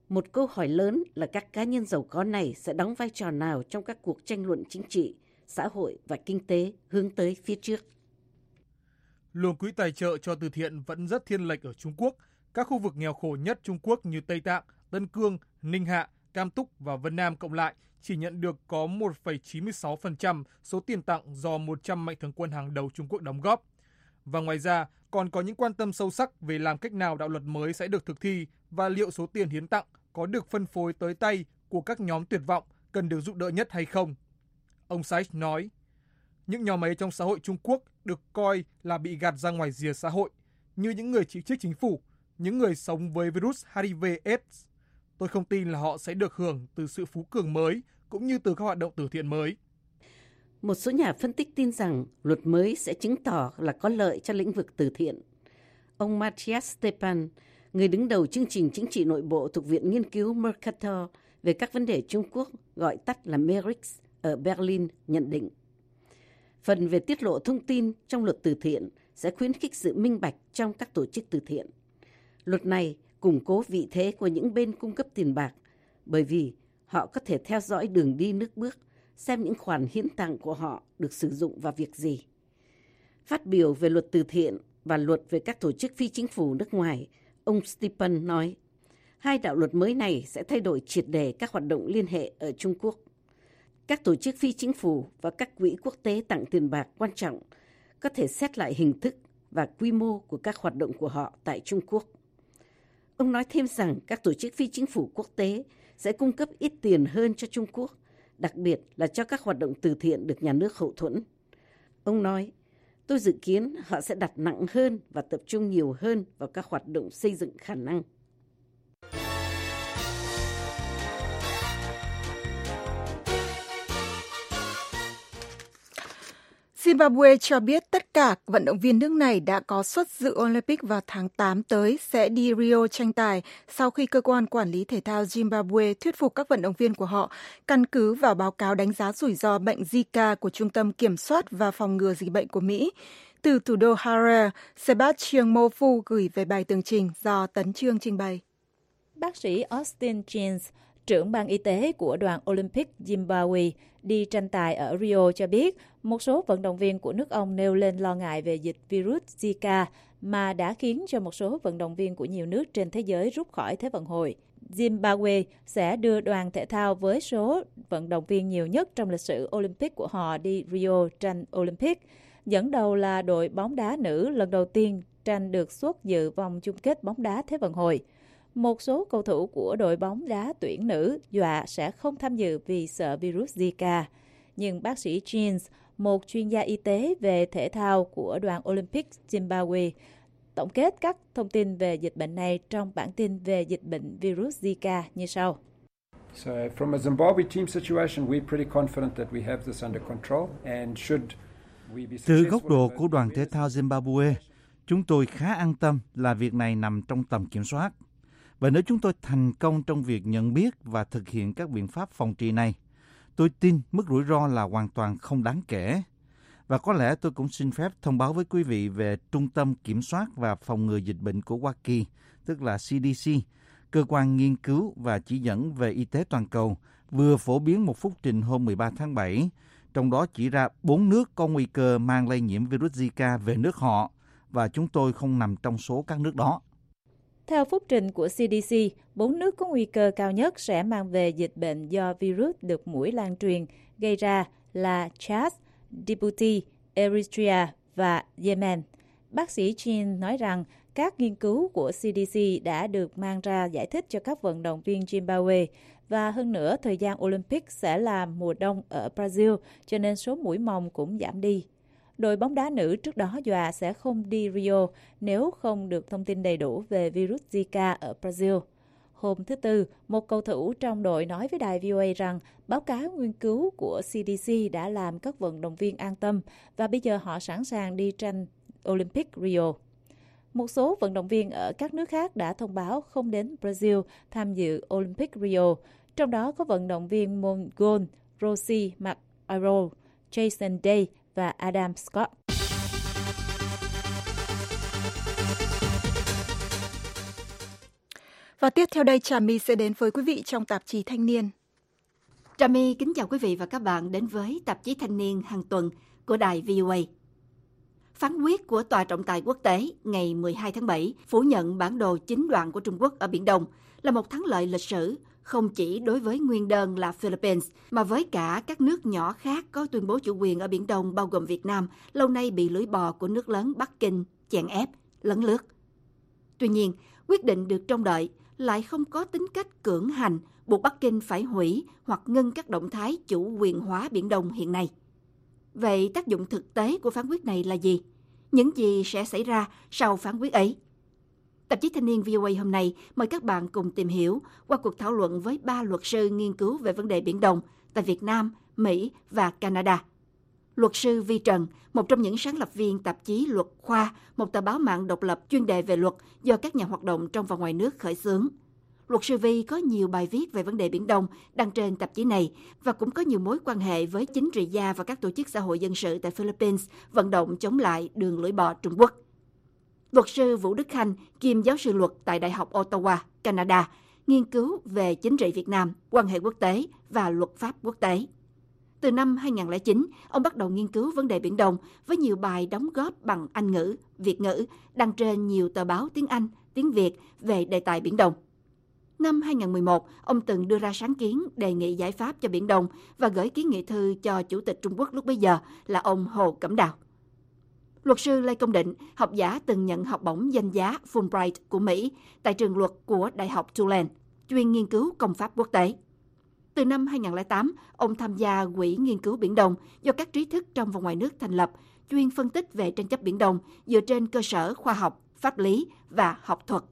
Một câu hỏi lớn là các cá nhân giàu có này sẽ đóng vai trò nào trong các cuộc tranh luận chính trị, xã hội và kinh tế hướng tới phía trước. Luồng quỹ tài trợ cho từ thiện vẫn rất thiên lệch ở Trung Quốc. Các khu vực nghèo khổ nhất Trung Quốc như Tây Tạng, Tân Cương, Ninh Hạ, Cam Túc và Vân Nam cộng lại chỉ nhận được có một phẩy chín mươi sáu phần trăm số tiền tặng do một trăm mạnh thường quân hàng đầu Trung Quốc đóng góp. Và ngoài ra, còn có những quan tâm sâu sắc về làm cách nào đạo luật mới sẽ được thực thi và liệu số tiền hiến tặng có được phân phối tới tay của các nhóm tuyệt vọng cần được giúp đỡ nhất hay không. Ông Sachs nói, những nhóm ấy trong xã hội Trung Quốc được coi là bị gạt ra ngoài rìa xã hội, như những người chỉ trích chính phủ, những người sống với virus H I V AIDS. Tôi không tin là họ sẽ được hưởng từ sự phú cường mới cũng như từ các hoạt động từ thiện mới. Một số nhà phân tích tin rằng luật mới sẽ chứng tỏ là có lợi cho lĩnh vực từ thiện. Ông Matthias Stepan, người đứng đầu chương trình chính trị nội bộ thuộc Viện Nghiên cứu Mercator về các vấn đề Trung Quốc, gọi tắt là Merix, ở Berlin, nhận định. Phần về tiết lộ thông tin trong luật từ thiện sẽ khuyến khích sự minh bạch trong các tổ chức từ thiện. Luật này củng cố vị thế của những bên cung cấp tiền bạc, bởi vì họ có thể theo dõi đường đi nước bước, xem những khoản hiến tặng của họ được sử dụng vào việc gì. Phát biểu về luật từ thiện và luật về các tổ chức phi chính phủ nước ngoài, ông Stepan nói, hai đạo luật mới này sẽ thay đổi triệt để các hoạt động liên hệ ở Trung Quốc. Các tổ chức phi chính phủ và các quỹ quốc tế tặng tiền bạc quan trọng có thể xét lại hình thức và quy mô của các hoạt động của họ tại Trung Quốc. Ông nói thêm rằng các tổ chức phi chính phủ quốc tế sẽ cung cấp ít tiền hơn cho Trung Quốc, đặc biệt là cho các hoạt động từ thiện được nhà nước hậu thuẫn. Ông nói, tôi dự kiến họ sẽ đặt nặng hơn và tập trung nhiều hơn vào các hoạt động xây dựng khả năng. Zimbabwe cho biết tất cả vận động viên nước này đã có suất dự Olympic vào tháng tám tới sẽ đi Rio tranh tài sau khi cơ quan quản lý thể thao Zimbabwe thuyết phục các vận động viên của họ căn cứ vào báo cáo đánh giá rủi ro bệnh Zika của Trung tâm Kiểm soát và Phòng ngừa Dịch bệnh của Mỹ. Từ thủ đô Harare, Sebastian Mofu gửi về bài tường trình do Tấn Chương trình bày. Bác sĩ Austin Jeans, trưởng ban y tế của đoàn Olympic Zimbabwe đi tranh tài ở Rio cho biết một số vận động viên của nước ông nêu lên lo ngại về dịch virus Zika mà đã khiến cho một số vận động viên của nhiều nước trên thế giới rút khỏi Thế vận hội. Zimbabwe sẽ đưa đoàn thể thao với số vận động viên nhiều nhất trong lịch sử Olympic của họ đi Rio tranh Olympic. Dẫn đầu là đội bóng đá nữ lần đầu tiên tranh được suất dự vòng chung kết bóng đá Thế vận hội. Một số cầu thủ của đội bóng đá tuyển nữ dọa sẽ không tham dự vì sợ virus Zika. Nhưng bác sĩ Jeans, một chuyên gia y tế về thể thao của đoàn Olympic Zimbabwe, tổng kết các thông tin về dịch bệnh này trong bản tin về dịch bệnh virus Zika như sau. So from a Zimbabwe team situation, we're pretty confident that we have this under control and should we be Từ góc độ của đoàn thể thao Zimbabwe, chúng tôi khá an tâm là việc này nằm trong tầm kiểm soát. Và nếu chúng tôi thành công trong việc nhận biết và thực hiện các biện pháp phòng trị này, tôi tin mức rủi ro là hoàn toàn không đáng kể. Và có lẽ tôi cũng xin phép thông báo với quý vị về Trung tâm Kiểm soát và Phòng ngừa Dịch bệnh của Hoa Kỳ, tức là C D C, cơ quan nghiên cứu và chỉ dẫn về y tế toàn cầu, vừa phổ biến một phúc trình hôm mười ba tháng bảy, trong đó chỉ ra bốn nước có nguy cơ mang lây nhiễm virus Zika về nước họ, và chúng tôi không nằm trong số các nước đó. Theo phúc trình của C D C, bốn nước có nguy cơ cao nhất sẽ mang về dịch bệnh do virus được muỗi lan truyền gây ra là Chad, Djibouti, Eritrea và Yemen. Bác sĩ Jean nói rằng các nghiên cứu của C D C đã được mang ra giải thích cho các vận động viên Zimbabwe và hơn nữa thời gian Olympic sẽ là mùa đông ở Brazil cho nên số muỗi mồng cũng giảm đi. Đội bóng đá nữ trước đó dọa sẽ không đi Rio nếu không được thông tin đầy đủ về virus Zika ở Brazil. Hôm thứ Tư, một cầu thủ trong đội nói với đài V O A rằng báo cáo nghiên cứu của C D C đã làm các vận động viên an tâm và bây giờ họ sẵn sàng đi tranh Olympic Rio. Một số vận động viên ở các nước khác đã thông báo không đến Brazil tham dự Olympic Rio, trong đó có vận động viên môn golf Rosie McIlroy, Jason Day và Adam Scott. Và tiếp theo đây, Trà My sẽ đến với quý vị trong tạp chí Thanh niên. Trà My kính chào quý vị và các bạn đến với tạp chí Thanh niên hàng tuần của đài vê o a. Phán quyết của Tòa trọng tài quốc tế ngày mười hai tháng bảy phủ nhận bản đồ chín đoạn của Trung Quốc ở Biển Đông là một thắng lợi lịch sử, không chỉ đối với nguyên đơn là Philippines, mà với cả các nước nhỏ khác có tuyên bố chủ quyền ở Biển Đông bao gồm Việt Nam, lâu nay bị lưỡi bò của nước lớn Bắc Kinh chèn ép, lấn lướt. Tuy nhiên, quyết định được trông đợi lại không có tính cách cưỡng hành, buộc Bắc Kinh phải hủy hoặc ngưng các động thái chủ quyền hóa Biển Đông hiện nay. Vậy tác dụng thực tế của phán quyết này là gì? Những gì sẽ xảy ra sau phán quyết ấy? Tạp chí Thanh niên vê o a hôm nay mời các bạn cùng tìm hiểu qua cuộc thảo luận với ba luật sư nghiên cứu về vấn đề Biển Đông tại Việt Nam, Mỹ và Canada. Luật sư Vi Trần, một trong những sáng lập viên tạp chí Luật Khoa, một tờ báo mạng độc lập chuyên đề về luật do các nhà hoạt động trong và ngoài nước khởi xướng. Luật sư Vi có nhiều bài viết về vấn đề Biển Đông đăng trên tạp chí này và cũng có nhiều mối quan hệ với chính trị gia và các tổ chức xã hội dân sự tại Philippines vận động chống lại đường lưỡi bò Trung Quốc. Luật sư Vũ Đức Khanh, kiêm giáo sư luật tại Đại học Ottawa, Canada, nghiên cứu về chính trị Việt Nam, quan hệ quốc tế và luật pháp quốc tế. Từ năm hai không không chín, ông bắt đầu nghiên cứu vấn đề Biển Đông với nhiều bài đóng góp bằng Anh ngữ, Việt ngữ, đăng trên nhiều tờ báo tiếng Anh, tiếng Việt về đề tài Biển Đông. Năm hai không một một, ông từng đưa ra sáng kiến đề nghị giải pháp cho Biển Đông và gửi kiến nghị thư cho Chủ tịch Trung Quốc lúc bấy giờ là ông Hồ Cẩm Đào. Luật sư Lê Công Định, học giả từng nhận học bổng danh giá Fulbright của Mỹ tại trường luật của Đại học Tulane, chuyên nghiên cứu công pháp quốc tế. Từ năm hai không không tám, ông tham gia Quỹ Nghiên cứu Biển Đông do các trí thức trong và ngoài nước thành lập, chuyên phân tích về tranh chấp Biển Đông dựa trên cơ sở khoa học, pháp lý và học thuật.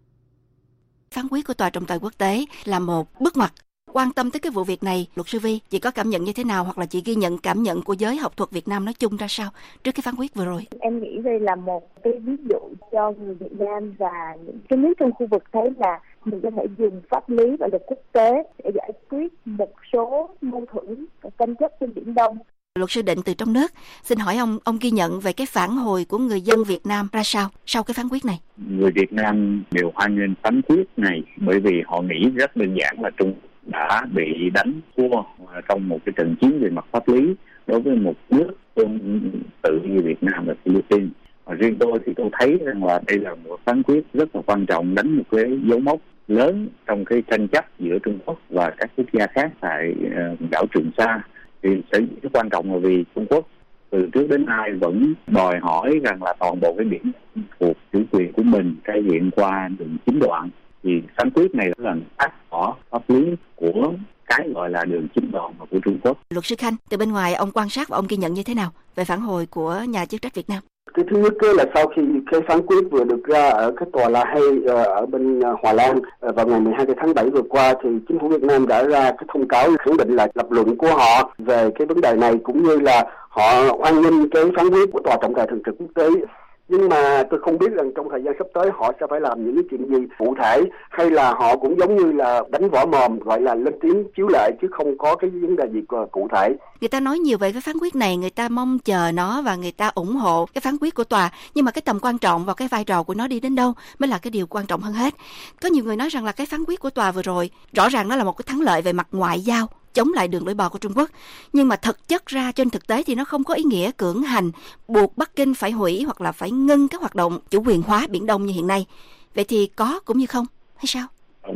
Phán quyết của Tòa trọng tài quốc tế là một bước ngoặt. Quan tâm tới cái vụ việc này, luật sư Vi, chị có cảm nhận như thế nào hoặc là chị ghi nhận cảm nhận của giới học thuật Việt Nam nói chung ra sao trước cái phán quyết vừa rồi? Em nghĩ đây là một cái ví dụ cho người Việt Nam và những cái nước trong khu vực thấy là mình có thể dùng pháp lý và luật quốc tế để giải quyết một số mâu thuẫn và tranh chấp trên Biển Đông. Luật sư Định từ trong nước, xin hỏi ông, ông ghi nhận về cái phản hồi của người dân Việt Nam ra sao sau cái phán quyết này? Người Việt Nam đều hoan nghênh phán quyết này bởi vì họ nghĩ rất đơn giản là Trung đã bị đánh thua trong một cái trận chiến về mặt pháp lý đối với một nước tương tự như Việt Nam và Philippines. Và riêng tôi thì tôi thấy rằng là đây là một phán quyết rất là quan trọng, đánh một cái dấu mốc lớn trong cái tranh chấp giữa Trung Quốc và các quốc gia khác tại uh, đảo Trường Sa. Thì sẽ rất quan trọng là vì Trung Quốc từ trước đến nay vẫn đòi hỏi rằng là toàn bộ cái biển thuộc chủ quyền của mình thể hiện qua đường chín đoạn. Thì phán quyết này là bác bỏ pháp lý của cái gọi là đường chín đoạn của Trung Quốc. Luật sư Khanh, từ bên ngoài ông quan sát và ông ghi nhận như thế nào về phản hồi của nhà chức trách Việt Nam? Cái thứ nhất là sau khi cái phán quyết vừa được ra ở cái tòa La Hay ở bên Hòa Lan vào ngày mười hai tháng bảy vừa qua, thì chính phủ Việt Nam đã ra cái thông cáo khẳng định lại lập luận của họ về cái vấn đề này, cũng như là họ hoan nghênh cái phán quyết của tòa trọng tài thường trực quốc tế. Nhưng mà tôi không biết rằng trong thời gian sắp tới họ sẽ phải làm những cái chuyện gì cụ thể, hay là họ cũng giống như là đánh võ mồm, gọi là lên tiếng chiếu lệ, chứ không có cái vấn đề gì cụ thể. Người ta nói nhiều về cái phán quyết này, người ta mong chờ nó và người ta ủng hộ cái phán quyết của tòa. Nhưng mà cái tầm quan trọng và cái vai trò của nó đi đến đâu mới là cái điều quan trọng hơn hết. Có nhiều người nói rằng là cái phán quyết của tòa vừa rồi rõ ràng nó là một cái thắng lợi về mặt ngoại giao, chống lại đường lưỡi bò của Trung Quốc. Nhưng mà thực chất ra trên thực tế thì nó không có ý nghĩa cưỡng hành, buộc Bắc Kinh phải hủy hoặc là phải ngưng các hoạt động chủ quyền hóa Biển Đông như hiện nay. Vậy thì có cũng như không, hay sao?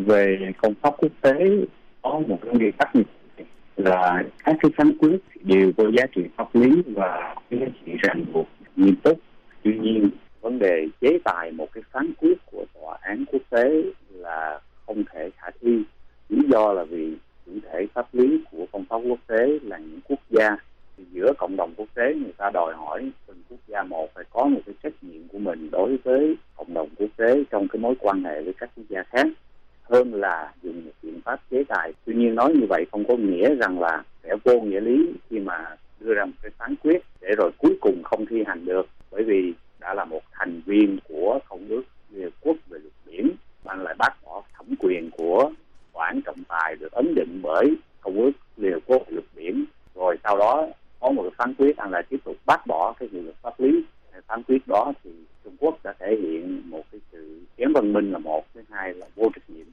Về công pháp quốc tế có một cái nguyên tắc là các cái phán quyết đều có giá trị pháp lý và giá trị ràng buộc nghiêm túc. Tuy nhiên, vấn đề chế tài một cái phán quyết của tòa án quốc tế là không thể khả thi. Lý do là vì chủ thể pháp lý của công pháp quốc tế là những quốc gia, thì giữa cộng đồng quốc tế người ta đòi hỏi từng quốc gia một phải có một cái trách nhiệm của mình đối với cộng đồng quốc tế trong cái mối quan hệ với các quốc gia khác, hơn là dùng một biện pháp chế tài. Tuy nhiên nói như vậy không có nghĩa rằng là sẽ vô nghĩa lý khi mà đưa ra một cái phán quyết để rồi cuối cùng không thi hành được, bởi vì đã là một thành viên của Công ước Liên Hợp Quốc về luật biển, bạn lại bác bỏ thẩm quyền của tòa án trọng tài được ấn định bởi Công ước Liên Hợp Quốc về luật biển, rồi sau đó có một cái phán quyết anh lại tiếp tục bác bỏ cái hiệu lực pháp lý. Phán quyết đó thì Trung Quốc đã thể hiện một cái sự kém văn minh là một, thứ hai là vô trách nhiệm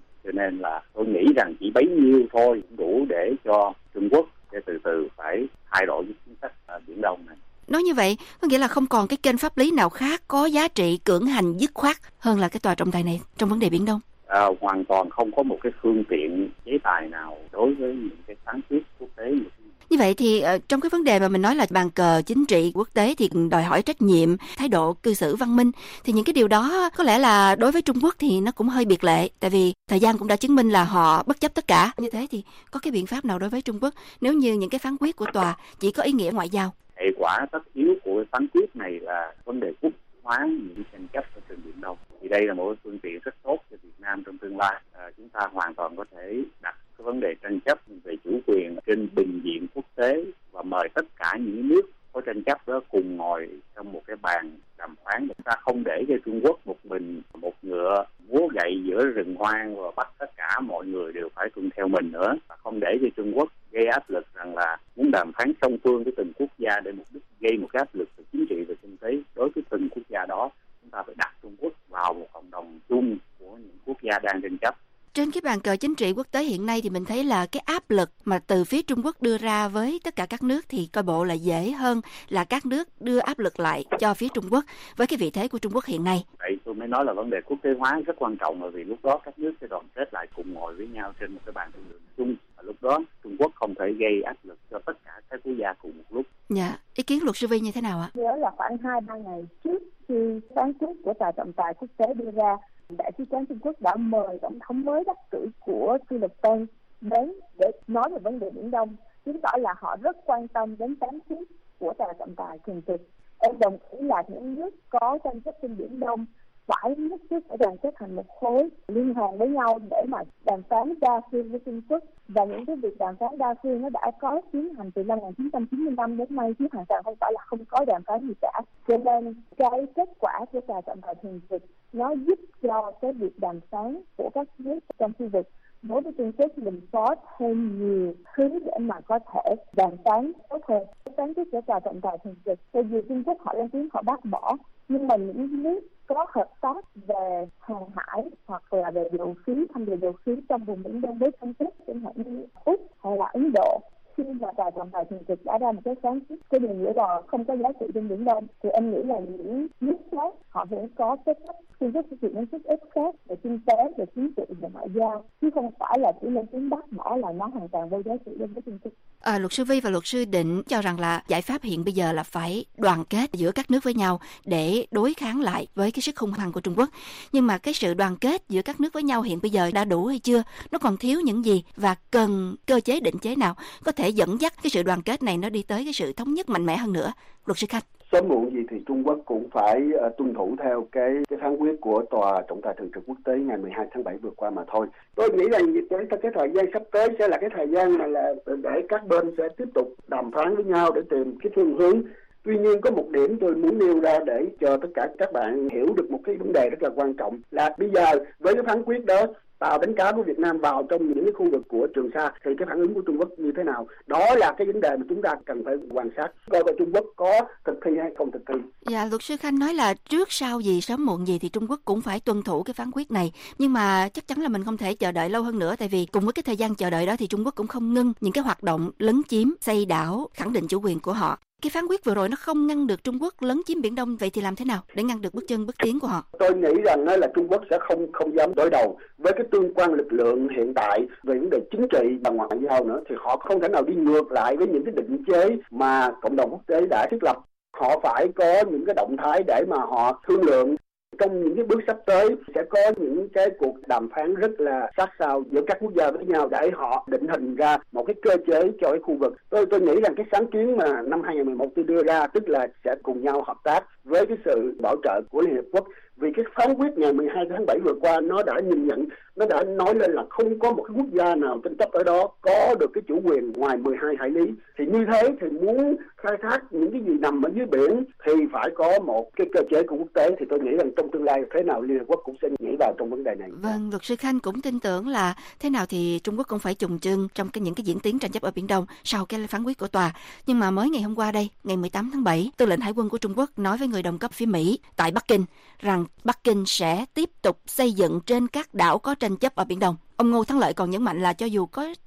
từ phải thay đổi cái chính sách ở Biển Đông này. Nói như vậy, có nghĩa là không còn cái kênh pháp lý nào khác có giá trị cưỡng hành dứt khoát hơn là cái tòa trọng tài này trong vấn đề Biển Đông. À, hoàn toàn không có một cái phương tiện chế tài nào đối với những cái phán quyết quốc tế. Như vậy thì uh, trong cái vấn đề mà mình nói là bàn cờ chính trị quốc tế thì đòi hỏi trách nhiệm, thái độ cư xử văn minh, thì những cái điều đó có lẽ là đối với Trung Quốc thì nó cũng hơi biệt lệ, tại vì thời gian cũng đã chứng minh là họ bất chấp tất cả. Như thế thì có cái biện pháp nào đối với Trung Quốc nếu như những cái phán quyết của tòa chỉ có ý nghĩa ngoại giao? Hệ quả tất yếu của phán quyết này là vấn đề quốc hóa những tranh chấp ở trên Biển Đông. Thì đây là một phương tiện rất tốt cho Việt Nam trong tương lai. À, chúng ta hoàn toàn có thể đặt cái vấn đề tranh chấp về chủ quyền trên bình diện quốc tế và mời tất cả những nước có tranh chấp đó cùng ngồi trong một cái bàn đàm phán. Chúng ta không để cho Trung Quốc một mình một ngựa múa gậy giữa rừng hoang và bắt tất cả mọi người đều phải tuân theo mình nữa. Và không để cho Trung Quốc gây áp lực rằng là muốn đàm phán song phương với từng quốc gia để mục đích gây một cái áp lực về chính trị và kinh tế đối với từng quốc gia đó. Chúng ta phải đặt Trung Quốc vào một cộng đồng chung của những quốc gia đang tranh chấp. Trên cái bàn cờ chính trị quốc tế hiện nay thì mình thấy là cái áp lực mà từ phía Trung Quốc đưa ra với tất cả các nước thì coi bộ là dễ hơn là các nước đưa áp lực lại cho phía Trung Quốc với cái vị thế của Trung Quốc hiện nay. Vậy tôi mới nói là vấn đề quốc tế hóa rất quan trọng, bởi vì lúc đó các nước sẽ đoàn kết lại cùng ngồi với nhau trên một cái bàn thương lượng chung. Và lúc đó Trung Quốc không thể gây áp lực cho tất cả các quốc gia cùng một lúc. Dạ, ý kiến luật sư Vi như thế nào ạ? Nhớ là khoảng hai ba ngày trước khi phán quyết của tòa trọng tài quốc tế đưa ra, Đại sứ quán Trung Quốc đã mời tổng thống mới đắc cử của Philippines đến để nói về vấn đề Biển Đông, chứng tỏ là họ rất quan tâm đến phán quyết của tòa trọng tài thường trực. Em đồng ý là những nước có tranh chấp trên Biển Đông phải nhất thiết phải đoàn kết thành một khối, liên hoàn với nhau để mà đàm phán đa phương với Trung Quốc. Và những cái việc đàm phán đa phương nó đã có tiến hành từ năm một nghìn chín trăm chín mươi lăm đến nay, chứ hoàn toàn không phải là không có đàm phán gì cả. Cho nên cái kết quả của tòa trọng tài thường trực nó giúp cho cái việc đàm phán của các nước trong khu vực đối với Trung Quốc mình có thêm nhiều thứ để mà có thể đàm phán tốt hơn. Phán quyết của tòa trọng tài thường trực, tại vì Trung Quốc họ lên tiếng họ bác bỏ, nhưng mà những nước có hợp tác về hàng hải hoặc là về dầu khí, thăm dò dầu khí trong vùng Biển Đông với Trung Quốc, chẳng hạn như Úc hay là Ấn Độ, khi mà tòa trọng tài thường trực đã ra một cái phán quyết cái điều nghĩa là không có giá trị trên Biển Đông, thì em nghĩ là những nước khác họ vẫn có cái cách Trung Quốc thực hiện những sức ép khác về kinh tế, về chính trị, về ngoại giao, chứ không phải là chỉ lên tiếng bác bỏ là nó hoàn toàn vô giá trị đối với Trung Quốc. À, luật sư Vi và luật sư Định cho rằng là giải pháp hiện bây giờ là phải đoàn kết giữa các nước với nhau để đối kháng lại với cái sức hung hăng của Trung Quốc. Nhưng mà cái sự đoàn kết giữa các nước với nhau hiện bây giờ đã đủ hay chưa? Nó còn thiếu những gì và cần cơ chế định chế nào có thể dẫn dắt cái sự đoàn kết này nó đi tới cái sự thống nhất mạnh mẽ hơn nữa? Luật sư Khanh. Sớm muộn gì thì Trung Quốc cũng phải uh, tuân thủ theo cái cái phán quyết của tòa trọng tài thường trực quốc tế ngày mười hai tháng bảy vừa qua mà thôi. Tôi nghĩ rằng cái, cái thời gian sắp tới sẽ là cái thời gian mà là để các bên sẽ tiếp tục đàm phán với nhau để tìm cái phương hướng. Tuy nhiên có một điểm tôi muốn nêu ra để cho tất cả các bạn hiểu được một cái vấn đề rất là quan trọng là bây giờ với cái phán quyết đó tàu đánh cá của Việt Nam vào trong những cái khu vực của Trường Sa thì cái phản ứng của Trung Quốc như thế nào? Đó là cái vấn đề mà chúng ta cần phải quan sát coi là Trung Quốc có thực thi hay không thực thi. Dạ, luật sư Khanh nói là trước sau gì sớm muộn gì thì Trung Quốc cũng phải tuân thủ cái phán quyết này, nhưng mà chắc chắn là mình không thể chờ đợi lâu hơn nữa, tại vì cùng với cái thời gian chờ đợi đó thì Trung Quốc cũng không ngưng những cái hoạt động lấn chiếm, xây đảo, khẳng định chủ quyền của họ. Cái phán quyết vừa rồi nó không ngăn được Trung Quốc lấn chiếm Biển Đông, vậy thì làm thế nào để ngăn được bước chân bước tiến của họ? Tôi nghĩ rằng là Trung Quốc sẽ không không dám đối đầu với cái tương quan lực lượng hiện tại về vấn đề chính trị và ngoại giao nữa, thì họ không thể nào đi ngược lại với những cái định chế mà cộng đồng quốc tế đã thiết lập. Họ phải có những cái động thái để mà họ thương lượng. Trong những cái bước sắp tới sẽ có những cái cuộc đàm phán rất là sát sao giữa các quốc gia với nhau để họ định hình ra một cái cơ chế cho cái khu vực. Tôi tôi nghĩ rằng cái sáng kiến mà năm hai nghìn mười một tôi đưa ra, tức là sẽ cùng nhau hợp tác với cái sự bảo trợ của Liên Hiệp Quốc. Vì cái phán quyết ngày mười hai tháng bảy vừa qua nó đã nhìn nhận, nó đã nói lên là không có một cái quốc gia nào tranh chấp ở đó có được cái chủ quyền ngoài mười hai hải lý. Thì như thế thì muốn khai thác những cái gì nằm ở dưới biển thì phải có một cái cơ chế của quốc tế. Thì tôi nghĩ rằng trong tương lai thế nào Liên Hợp Quốc cũng sẽ nghĩ vào trong vấn đề này. Vâng, luật sư Khanh cũng tin tưởng là thế nào thì Trung Quốc cũng phải chùng chân trong cái những cái diễn tiến tranh chấp ở Biển Đông sau cái phán quyết của tòa. Nhưng mà mới ngày hôm qua đây, ngày mười tám tháng bảy, Tư lệnh Hải quân của Trung Quốc nói với người đồng cấp phía Mỹ tại Bắc Kinh rằng Bắc Kinh sẽ tiếp tục xây dựng trên các đảo có tranh chấp ở Biển Đông. Ông Ngô Thắng Lợi còn nhấn mạnh là cho dù có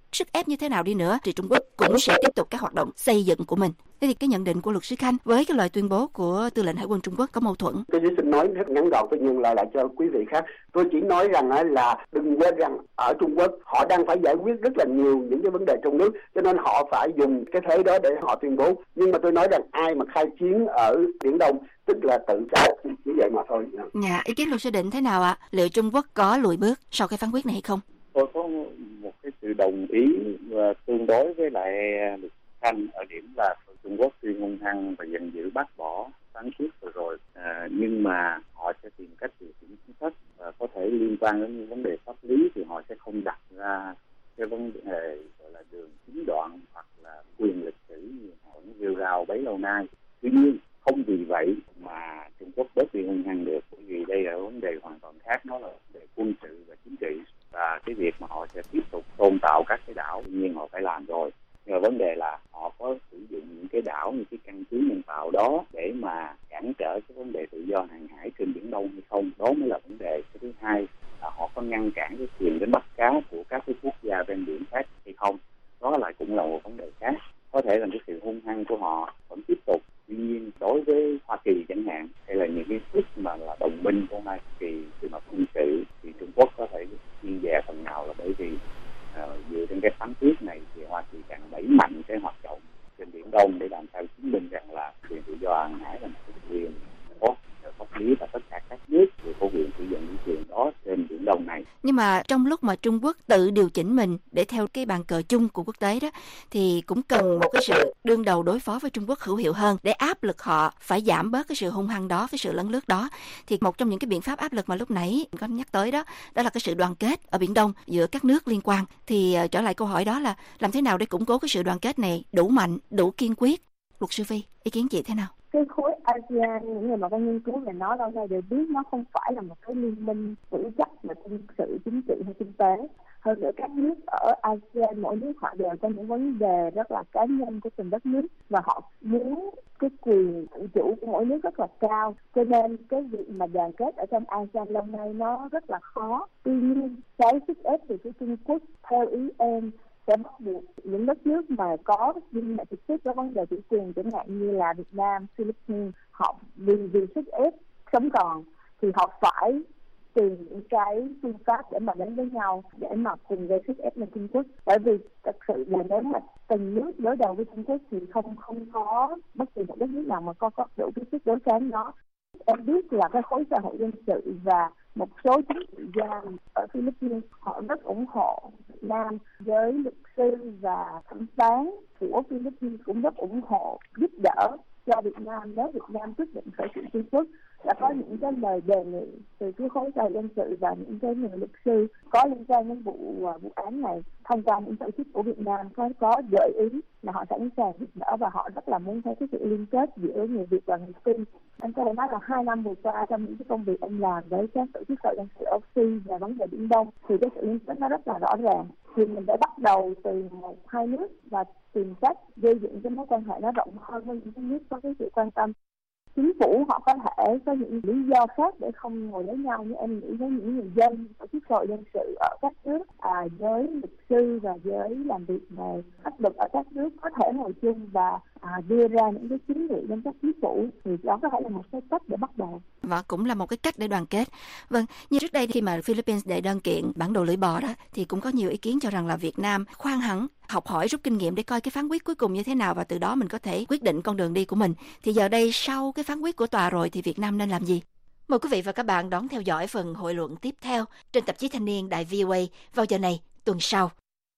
sức ép như thế nào đi nữa thì Trung Quốc cũng sẽ tiếp tục các hoạt động xây dựng của mình. Thế thì cái nhận định của luật sư Khanh với cái lời tuyên bố của tư lệnh Hải quân Trung Quốc có mâu thuẫn? Tôi chỉ xin nói rất ngắn gọn, tôi nhường lại lại cho quý vị khác. Tôi chỉ nói rằng là đừng quên rằng ở Trung Quốc họ đang phải giải quyết rất là nhiều những cái vấn đề trong nước, cho nên họ phải dùng cái thế đó để họ tuyên bố. Nhưng mà tôi nói rằng ai mà khai chiến ở Biển Đông tức là tự sát, như vậy mà thôi. Dạ, ý kiến luật sư Định thế nào ạ? Liệu Trung Quốc có lùi bước sau cái phán quyết này hay không? Tôi có một cái sự đồng ý và tương đối với lại luật Khanh ở điểm là Trung Quốc tuy hung hăng và giận dữ bác bỏ phán quyết vừa rồi, à, nhưng mà họ sẽ tìm cách điều chỉnh chính sách và có thể liên quan đến vấn đề pháp lý thì họ sẽ không đặt ra cái vấn đề gọi là đường chính đoạn hoặc là quyền lịch sử như họ rêu rao bấy lâu nay. Tuy nhiên không vì vậy mà Trung Quốc bớt đi hung hăng được, bởi vì đây là vấn đề hoàn toàn khác, nó là vấn đề quân sự và chính trị, và cái việc mà họ sẽ tiếp tục tôn tạo các cái đảo tự nhiên họ phải làm rồi. Nhưng mà vấn đề là họ có sử dụng những cái đảo như cái căn cứ nhân tạo đó để mà cản trở cái vấn đề tự do hàng hải trên Biển Đông hay không, đó mới là vấn đề. Cái thứ hai là họ có ngăn cản cái quyền đánh bắt cá của các cái quốc gia ven biển khác hay không, đó lại cũng là một vấn đề khác. Có thể là cái sự hung hăng của họ vẫn tiếp tục. Tuy nhiên đối với Hoa Kỳ chẳng hạn, hay là những cái nước mà là đồng minh của Hoa Kỳ từ mặt quân sự thì Trung Quốc có thể kiên dè phần nào, là bởi vì uh, dựa trên cái phán quyết này thì Hoa Kỳ càng đẩy mạnh cái hoạt động trên Biển Đông để làm sao chứng minh rằng là quyền tự do hàng hải là một cái quyền tốt pháp lý và tất cả các nước đều có quyền sử dụng những quyền đó trên Biển Đông này. Nhưng mà trong lúc mà Trung Quốc tự điều chỉnh mình để theo cái bàn cờ chung của quốc tế đó, thì cũng cần một cái sự đương đầu đối phó với Trung Quốc hữu hiệu hơn để áp lực họ phải giảm bớt cái sự hung hăng đó, cái sự lấn lướt đó. Thì một trong những cái biện pháp áp lực mà lúc nãy có nhắc tới đó, đó là cái sự đoàn kết ở Biển Đông giữa các nước liên quan. Thì uh, trở lại câu hỏi đó là làm thế nào để củng cố cái sự đoàn kết này đủ mạnh, đủ kiên quyết? Luật sư Phi, ý kiến chị thế nào? Cái khối a sê an, những người mà có nghiên cứu về nó lâu nay đều biết nó không phải là một cái liên minh vững chắc mà quân sự, chính trị hay kinh tế. Hơn nữa các nước ở a sê an, mỗi nước họ đều có những vấn đề rất là cá nhân của từng đất nước và họ muốn cái quyền tự chủ của mỗi nước rất là cao. Cho nên cái việc mà đoàn kết ở trong a sê an lâu nay nó rất là khó. Tuy nhiên cái sức ép từ phía Trung Quốc theo ý em sẽ bắt buộc những đất nước mà có nhưng mà trực tiếp có vấn đề chủ quyền chẳng hạn như là Việt Nam, Philippines, họ vì vì sức ép sống còn thì họ phải tìm những cái phương pháp để mà đến với nhau để mà cùng gây sức ép lên Trung Quốc. Bởi vì thật sự là nếu mà từng nước đối đầu với Trung Quốc thì không không có bất kỳ một đất nước nào mà có có đủ cái sức đối kháng đó. Em biết là cái khối xã hội dân sự và một số chính trị gia ở Philippines họ rất ủng hộ Việt Nam, với luật sư và thẩm phán của Philippines cũng rất ủng hộ giúp đỡ cho Việt Nam nếu Việt Nam quyết định khởi kiện Trung Quốc. Đã có những cái lời đề nghị từ cái khối xã hội dân sự và những cái người luật sư có liên quan đến vụ vụ án này thông qua những tổ chức của Việt Nam có có gợi ý là họ sẵn sàng giúp đỡ và họ rất là muốn thấy cái sự liên kết giữa người Việt và người Phi. Anh có thể nói là hai năm vừa qua trong những cái công việc anh làm với các tổ chức xã hội dân sự âu xi về vấn đề Biển Đông thì cái sự liên kết nó rất là rõ ràng. Thì mình đã bắt đầu từ một hai nước và tìm cách gây dựng cái mối quan hệ nó rộng hơn với những cái nước có cái sự quan tâm. Chính phủ họ có thể có những lý do khác để không ngồi với nhau, như em nghĩ với những người dân tổ chức xã hội dân sự ở các nước, à, với luật sư và với làm việc về pháp luật ở các nước có thể ngồi chung và à, đưa ra những cái kiến nghị đến các chính phủ, thì đó có thể là một cái cách để bắt đầu. Và cũng là một cái cách để đoàn kết. Vâng, như trước đây khi mà Philippines đệ đơn kiện bản đồ lưỡi bò đó thì cũng có nhiều ý kiến cho rằng là Việt Nam khoan hẳn học hỏi rút kinh nghiệm để coi cái phán quyết cuối cùng như thế nào và từ đó mình có thể quyết định con đường đi của mình. Thì giờ đây sau cái phán quyết của tòa rồi thì Việt Nam nên làm gì? Mời quý vị và các bạn đón theo dõi phần hội luận tiếp theo trên tạp chí Thanh niên Đài vê o a vào giờ này tuần sau.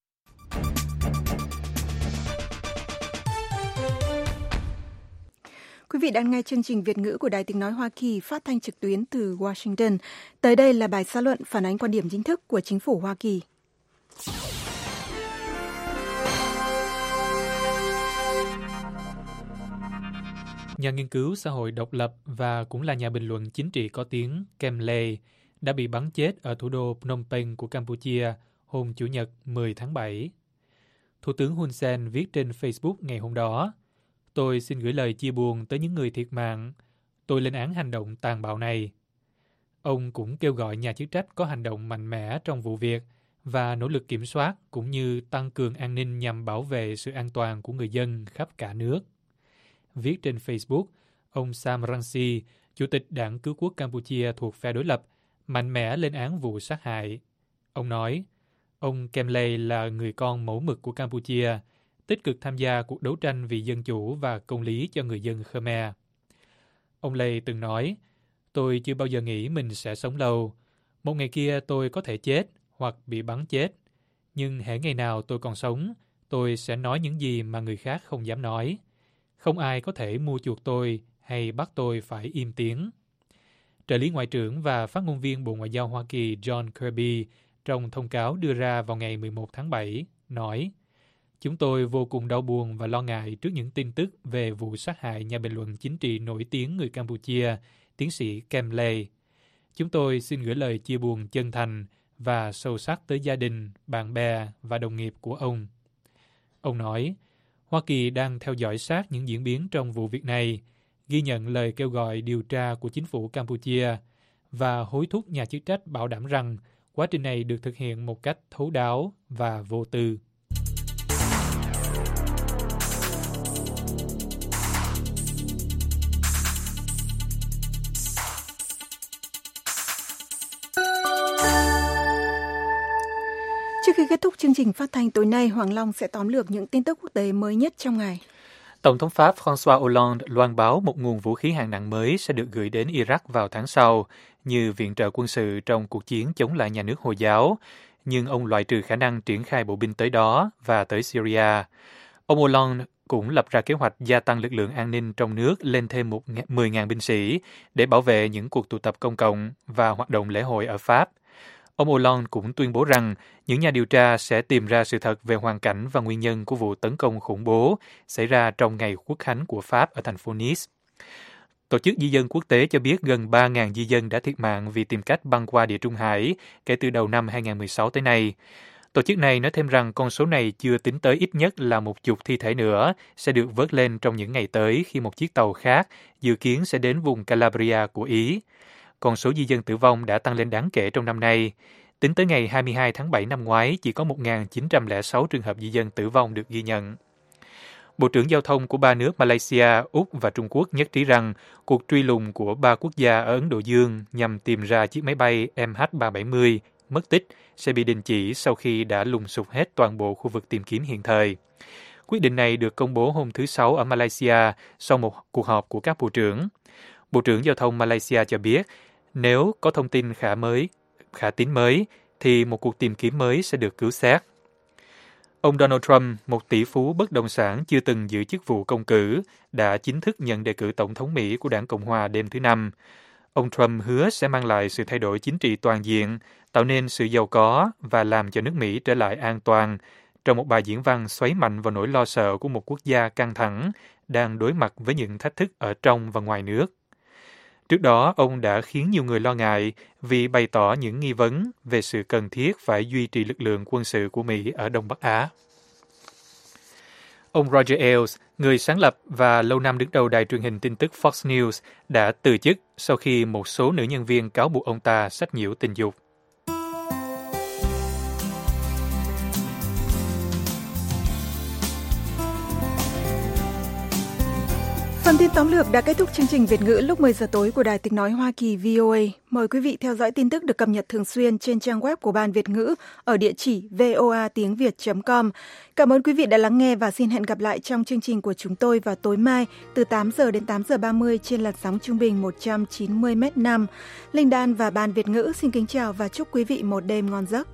Quý vị đang nghe chương trình Việt ngữ của Đài Tiếng nói Hoa Kỳ phát thanh trực tuyến từ Washington. Tới đây là bài xã luận phản ánh quan điểm chính thức của chính phủ Hoa Kỳ. Nhà nghiên cứu xã hội độc lập và cũng là nhà bình luận chính trị có tiếng Kem Lê đã bị bắn chết ở thủ đô Phnom Penh của Campuchia hôm Chủ nhật mười tháng bảy. Thủ tướng Hun Sen viết trên Facebook ngày hôm đó: "Tôi xin gửi lời chia buồn tới những người thiệt mạng. Tôi lên án hành động tàn bạo này." Ông cũng kêu gọi nhà chức trách có hành động mạnh mẽ trong vụ việc và nỗ lực kiểm soát cũng như tăng cường an ninh nhằm bảo vệ sự an toàn của người dân khắp cả nước. Viết trên Facebook, ông Sam Rainsy, Chủ tịch Đảng Cứu quốc Campuchia thuộc phe đối lập, mạnh mẽ lên án vụ sát hại. Ông nói, ông Kemley là người con mẫu mực của Campuchia, tích cực tham gia cuộc đấu tranh vì dân chủ và công lý cho người dân Khmer. Ông Lay từng nói, tôi chưa bao giờ nghĩ mình sẽ sống lâu. Một ngày kia tôi có thể chết hoặc bị bắn chết. Nhưng hễ ngày nào tôi còn sống, tôi sẽ nói những gì mà người khác không dám nói. Không ai có thể mua chuộc tôi hay bắt tôi phải im tiếng. Trợ lý Ngoại trưởng và phát ngôn viên Bộ Ngoại giao Hoa Kỳ John Kirby trong thông cáo đưa ra vào ngày mười một tháng bảy nói, chúng tôi vô cùng đau buồn và lo ngại trước những tin tức về vụ sát hại nhà bình luận chính trị nổi tiếng người Campuchia, tiến sĩ Kemley. Chúng tôi xin gửi lời chia buồn chân thành và sâu sắc tới gia đình, bạn bè và đồng nghiệp của ông. Ông nói, Hoa Kỳ đang theo dõi sát những diễn biến trong vụ việc này, ghi nhận lời kêu gọi điều tra của chính phủ Campuchia và hối thúc nhà chức trách bảo đảm rằng quá trình này được thực hiện một cách thấu đáo và vô tư. Trước khi kết thúc chương trình phát thanh tối nay, Hoàng Long sẽ tóm lược những tin tức quốc tế mới nhất trong ngày. Tổng thống Pháp François Hollande loan báo một nguồn vũ khí hạng nặng mới sẽ được gửi đến Iraq vào tháng sau, như viện trợ quân sự trong cuộc chiến chống lại nhà nước Hồi giáo, nhưng ông loại trừ khả năng triển khai bộ binh tới đó và tới Syria. Ông Hollande cũng lập ra kế hoạch gia tăng lực lượng an ninh trong nước lên thêm mười nghìn binh sĩ để bảo vệ những cuộc tụ tập công cộng và hoạt động lễ hội ở Pháp. Ông Hollande cũng tuyên bố rằng những nhà điều tra sẽ tìm ra sự thật về hoàn cảnh và nguyên nhân của vụ tấn công khủng bố xảy ra trong ngày Quốc khánh của Pháp ở thành phố Nice. Tổ chức Di dân Quốc tế cho biết gần ba nghìn di dân đã thiệt mạng vì tìm cách băng qua Địa Trung Hải kể từ đầu năm hai nghìn không trăm mười sáu tới nay. Tổ chức này nói thêm rằng con số này chưa tính tới ít nhất là một chục thi thể nữa sẽ được vớt lên trong những ngày tới khi một chiếc tàu khác dự kiến sẽ đến vùng Calabria của Ý. Con số di dân tử vong đã tăng lên đáng kể trong năm nay. Tính tới ngày hai mươi hai tháng bảy năm ngoái, chỉ có một nghìn chín trăm lẻ sáu trường hợp di dân tử vong được ghi nhận. Bộ trưởng Giao thông của ba nước Malaysia, Úc và Trung Quốc nhất trí rằng cuộc truy lùng của ba quốc gia ở Ấn Độ Dương nhằm tìm ra chiếc máy bay M H ba bảy mươi mất tích sẽ bị đình chỉ sau khi đã lùng sục hết toàn bộ khu vực tìm kiếm hiện thời. Quyết định này được công bố hôm thứ Sáu ở Malaysia sau một cuộc họp của các bộ trưởng. Bộ trưởng Giao thông Malaysia cho biết, nếu có thông tin khả mới, khả tín mới, thì một cuộc tìm kiếm mới sẽ được cứu xét. Ông Donald Trump, một tỷ phú bất động sản chưa từng giữ chức vụ công cử, đã chính thức nhận đề cử Tổng thống Mỹ của Đảng Cộng Hòa đêm thứ Năm. Ông Trump hứa sẽ mang lại sự thay đổi chính trị toàn diện, tạo nên sự giàu có và làm cho nước Mỹ trở lại an toàn, trong một bài diễn văn xoáy mạnh vào nỗi lo sợ của một quốc gia căng thẳng, đang đối mặt với những thách thức ở trong và ngoài nước. Trước đó, ông đã khiến nhiều người lo ngại vì bày tỏ những nghi vấn về sự cần thiết phải duy trì lực lượng quân sự của Mỹ ở Đông Bắc Á. Ông Roger Ailes, người sáng lập và lâu năm đứng đầu đài truyền hình tin tức Fox News, đã từ chức sau khi một số nữ nhân viên cáo buộc ông ta sách nhiễu tình dục. Phần tin tóm lược đã kết thúc chương trình Việt ngữ lúc mười giờ tối của Đài Tiếng nói Hoa Kỳ V O A. Mời quý vị theo dõi tin tức được cập nhật thường xuyên trên trang web của Ban Việt ngữ ở địa chỉ voa tiếng việt chấm com. Cảm ơn quý vị đã lắng nghe và xin hẹn gặp lại trong chương trình của chúng tôi vào tối mai từ tám giờ đến tám giờ ba mươi trên làn sóng trung bình một trăm chín mươi mét năm. Linh Đan và Ban Việt ngữ xin kính chào và chúc quý vị một đêm ngon giấc.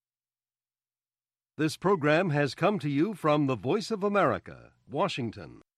This program has come to you from the Voice of America, Washington.